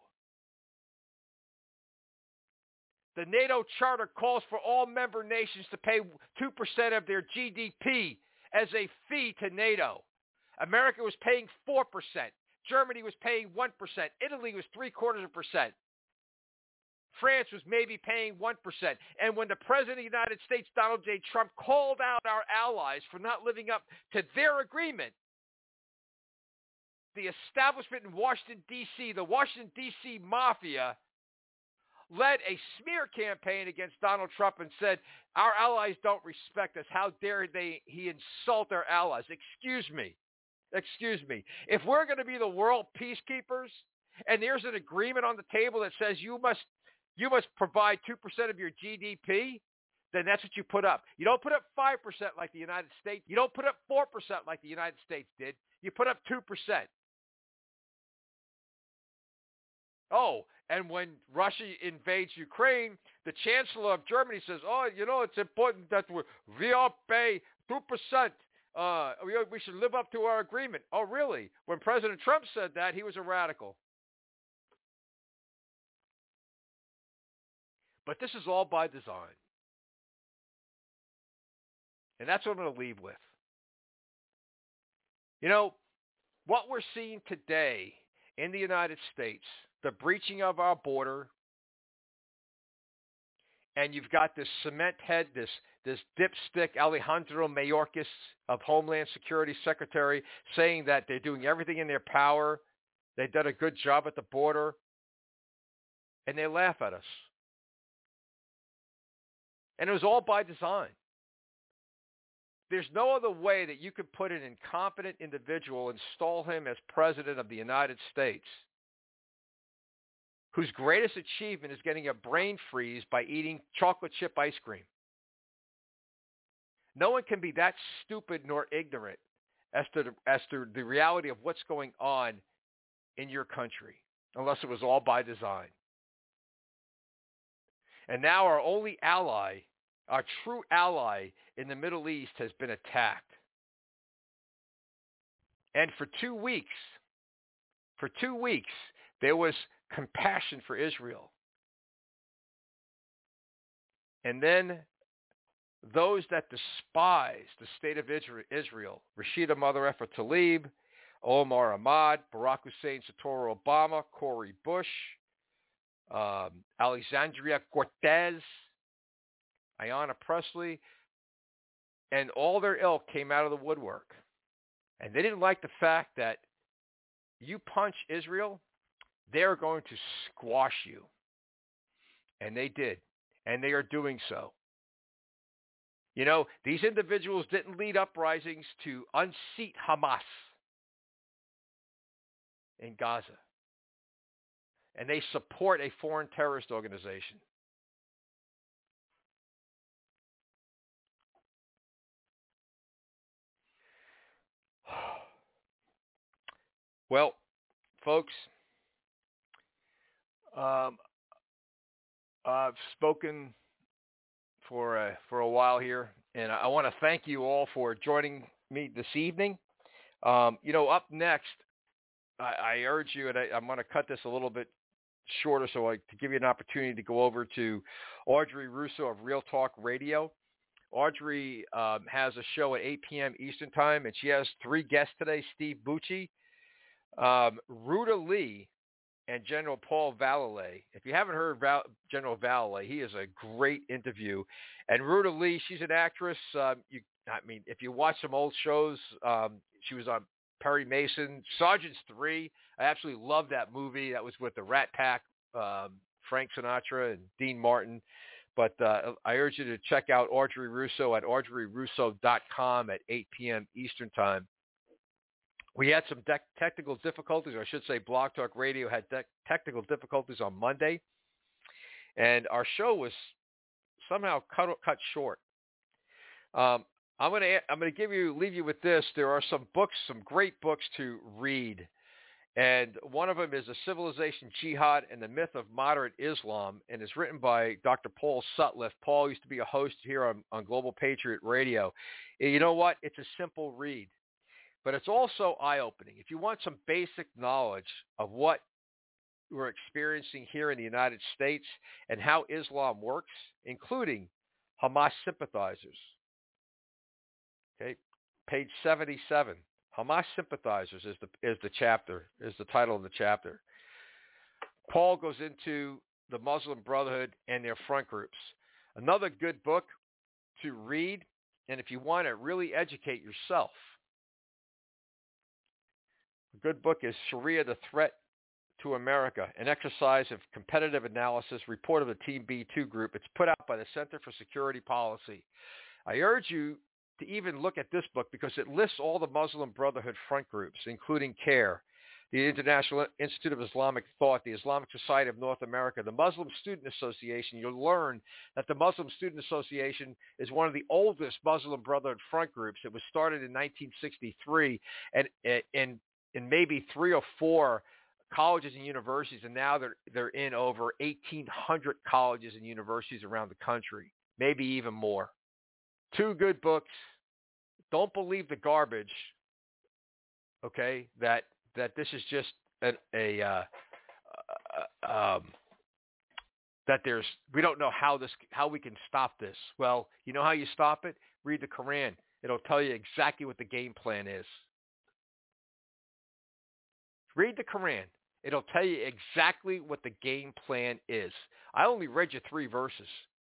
The NATO Charter calls for all member nations to pay 2% of their GDP as a fee to NATO. America was paying 4%. Germany was paying 1%. Italy was 0.75%. France was maybe paying 1%. And when the President of the United States, Donald J. Trump, called out our allies for not living up to their agreement, the establishment in Washington, D.C., the Washington, D.C. mafia, led a smear campaign against Donald Trump and said, our allies don't respect us. How dare he insult our allies? Excuse me. If we're going to be the world peacekeepers and there's an agreement on the table that says you must provide 2% of your GDP, then that's what you put up. You don't put up 5% like the United States. You don't put up 4% like the United States did. You put up 2%. Oh, and when Russia invades Ukraine, the Chancellor of Germany says, it's important that we all pay 2%. We should live up to our agreement. Oh, really? When President Trump said that, he was a radical. But this is all by design. And that's what I'm going to leave with. What we're seeing today in the United States, the breaching of our border, and you've got this cement head, this dipstick Alejandro Mayorkas of Homeland Security Secretary saying that they're doing everything in their power. They've done a good job at the border. And they laugh at us. And it was all by design. There's no other way that you could put an incompetent individual, install him as president of the United States, whose greatest achievement is getting a brain freeze by eating chocolate chip ice cream. No one can be that stupid nor ignorant as to the reality of what's going on in your country, unless it was all by design. And now our only ally, our true ally in the Middle East, has been attacked. And for 2 weeks, there was compassion for Israel. And then those that despise the state of Israel, Rashida Mother-Effer Tlaib, Omar Ahmad, Barack Hussein Satoru Obama, Cori Bush, Alexandria Cortez, Ayanna Pressley, and all their ilk came out of the woodwork. And they didn't like the fact that you punch Israel, they're going to squash you. And they did. And they are doing so. These individuals didn't lead uprisings to unseat Hamas in Gaza. And they support a foreign terrorist organization. Well, folks, I've spoken for a while here, and I want to thank you all for joining me this evening. Up next, I urge you, and I'm going to cut this a little bit shorter to give you an opportunity to go over to Audrey Russo of Real Talk Radio. Audrey has a show at 8 p.m. Eastern Time, and she has 3 guests today: Steve Bucci, Ruta Lee, and General Paul Vallely. If you haven't heard General Vallely, he is a great interview. And Ruta Lee, she's an actress. If you watch some old shows, she was on Perry Mason, Sergeants 3. I absolutely love that movie. That was with the Rat Pack, Frank Sinatra and Dean Martin. But I urge you to check out Audrey Russo at audreyrusso.com at 8 p.m. Eastern Time. We had some technical difficulties, or I should say Blog Talk Radio had technical difficulties on Monday, and our show was somehow cut short. I'm going to leave you with this. There are some books, some great books to read, and one of them is A Civilization Jihad and the Myth of Moderate Islam, and it's written by Dr. Paul Sutliff. Paul used to be a host here on Global Patriot Radio. And you know what? It's a simple read. But it's also eye-opening. If you want some basic knowledge of what we're experiencing here in the United States and how Islam works, including Hamas sympathizers. Okay, page 77. Hamas sympathizers is the title of the chapter. Paul goes into the Muslim Brotherhood and their front groups. Another good book to read, and if you want to really educate yourself, A good book is Sharia, the Threat to America, an exercise of competitive analysis, report of the Team B2 group. It's put out by the Center for Security Policy. I urge you to even look at this book because it lists all the Muslim Brotherhood front groups, including CARE, the International Institute of Islamic Thought, the Islamic Society of North America, the Muslim Student Association. You'll learn that the Muslim Student Association is one of the oldest Muslim Brotherhood front groups. It was started in 1963 and in maybe 3 or 4 colleges and universities, and now they're in over 1,800 colleges and universities around the country, maybe even more. 2 good books. Don't believe the garbage, okay, that this is just that we don't know how we can stop this. Well, you know how you stop it? Read the Quran. It'll tell you exactly what the game plan is. Read the Quran. It'll tell you exactly what the game plan is. I only read you 3 verses.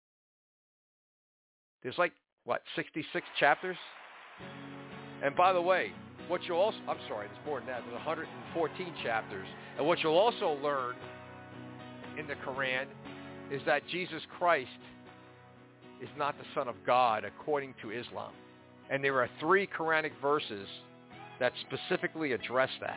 There's 66 chapters? And by the way, there's more than that. There's 114 chapters. And what you'll also learn in the Quran is that Jesus Christ is not the Son of God according to Islam. And there are 3 Quranic verses that specifically address that.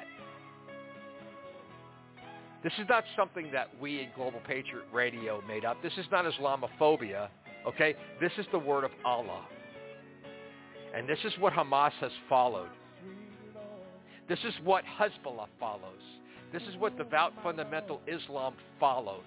This is not something that we in Global Patriot Radio made up. This is not Islamophobia, okay? This is the word of Allah. And this is what Hamas has followed. This is what Hezbollah follows. This is what devout fundamental Islam follows.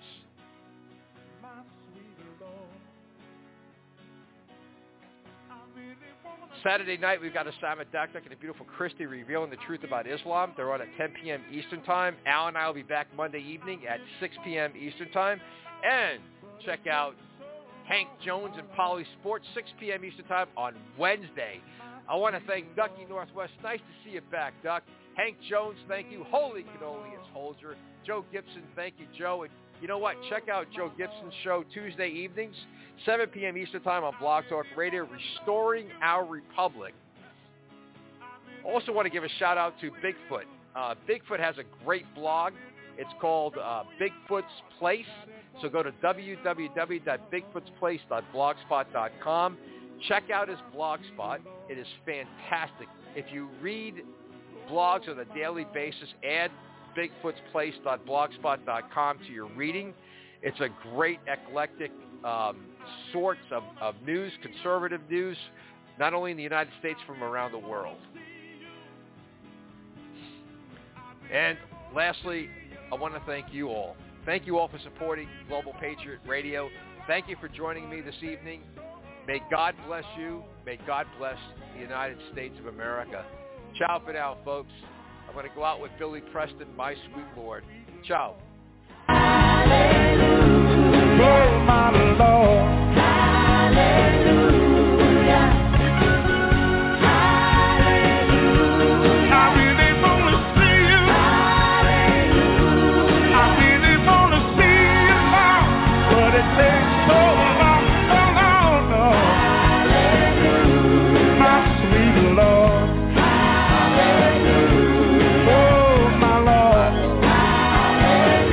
Saturday night, we've got a Sam Dakdak and a beautiful Christy revealing the truth about Islam. They're on at 10 p.m. Eastern Time. Al and I will be back Monday evening at 6 p.m. Eastern Time. And check out Hank Jones and Poly Sports, 6 p.m. Eastern Time on Wednesday. I want to thank Ducky Northwest. Nice to see you back, Duck. Hank Jones, thank you. Holy cannoli, it's Holger. Joe Gibson, thank you, Joe. And you know what? Check out Joe Gibson's show Tuesday evenings, 7 p.m. Eastern Time on Blog Talk Radio, Restoring Our Republic. Also want to give a shout-out to Bigfoot. Bigfoot has a great blog. It's called Bigfoot's Place. So go to www.bigfootsplace.blogspot.com. Check out his blogspot. It is fantastic. If you read blogs on a daily basis, add bigfootsplace.blogspot.com to your reading. It's a great eclectic sorts of news, conservative news, not only in the United States, from around the world. And lastly, I want to thank you all. Thank you all for supporting Global Patriot Radio. Thank you for joining me this evening. May God bless you. May God bless the United States of America. Ciao for now, folks. I'm going to go out with Billy Preston, My Sweet Lord. Ciao. Hallelujah. Oh, my Lord. Hallelujah. Hallelujah. I really want to see you. Hallelujah. I really want to see you now, but it takes so long, so long, Lord. Hallelujah. My sweet Lord. Hallelujah. Oh, my Lord. Hallelujah.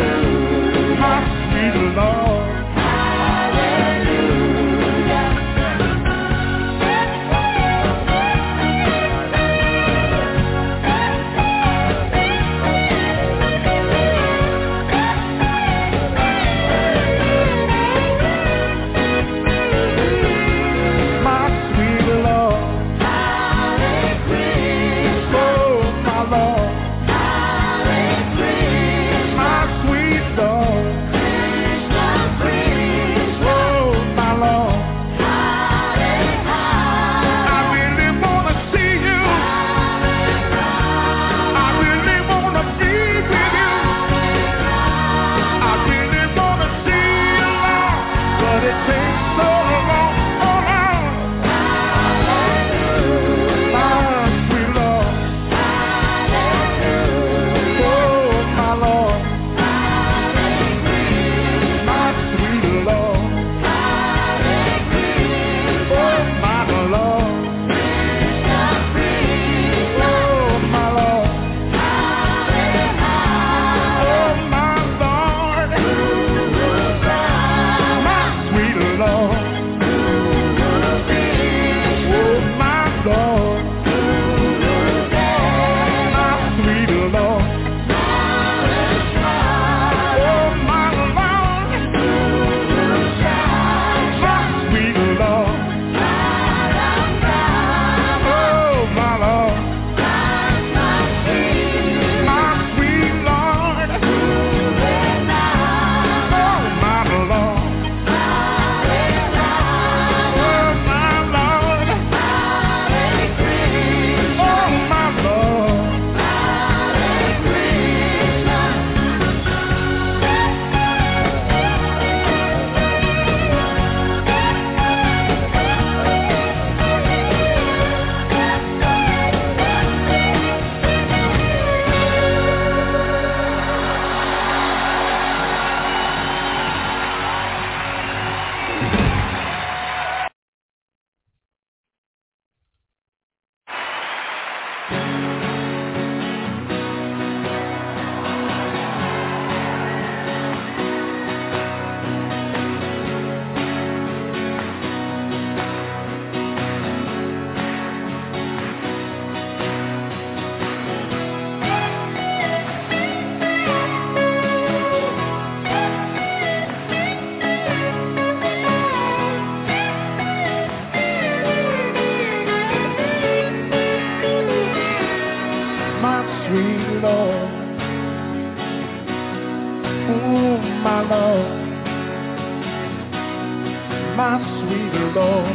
my sweet Lord.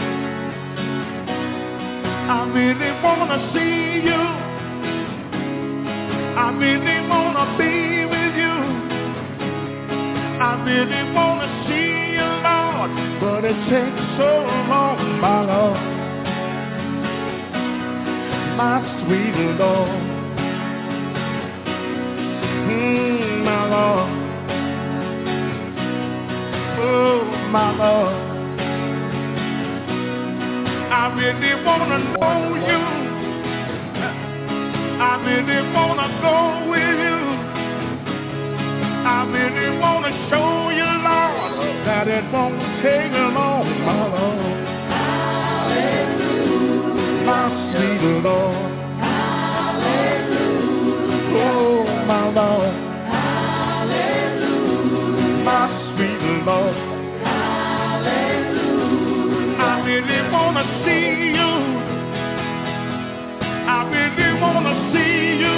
I really wanna see you. I really wanna be with you. I really wanna see you, Lord, but it takes so long, my Lord, my sweet Lord, my Lord, oh, my Lord. I really wanna know you. I really wanna go with you. I really wanna show you, Lord, that it won't take long, my Lord. Hallelujah. My sweet Lord. Hallelujah. Oh, my Lord. Hallelujah. My sweet Lord. Hallelujah. I really wanna see you. I really wanna see you.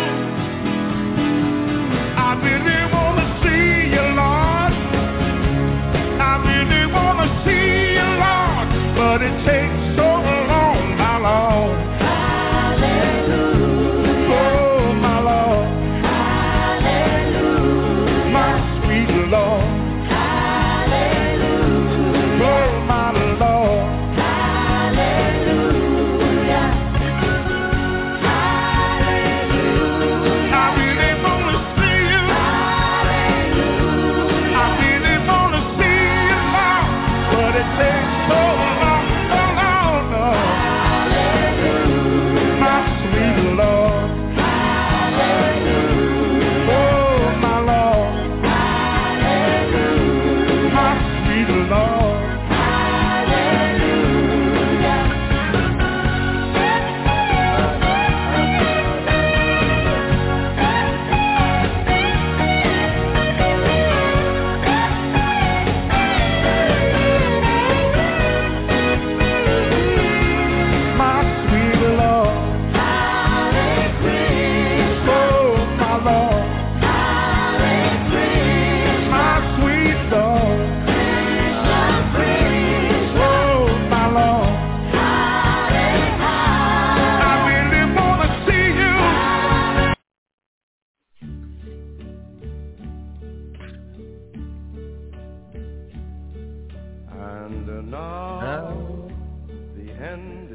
I really wanna see you, Lord. I really wanna see you, Lord. But it takes so long, my Lord. Hallelujah. Oh, my Lord. Hallelujah. My sweet Lord. Hallelujah. Oh, my Lord. Hallelujah. Hallelujah. I really wanna see you. Hallelujah. I really wanna see you, Lord. But it takes so long, so long, Lord. Hallelujah. My sweet Lord. Hallelujah. Oh, my Lord. Hallelujah. My sweet Lord. My sweet Lord. Hare Krishna. Oh, my Lord. Hare Krishna. My sweet Lord. Krishna Krishna. Oh, my Lord. Hare Hare. I really wanna see you. And now the end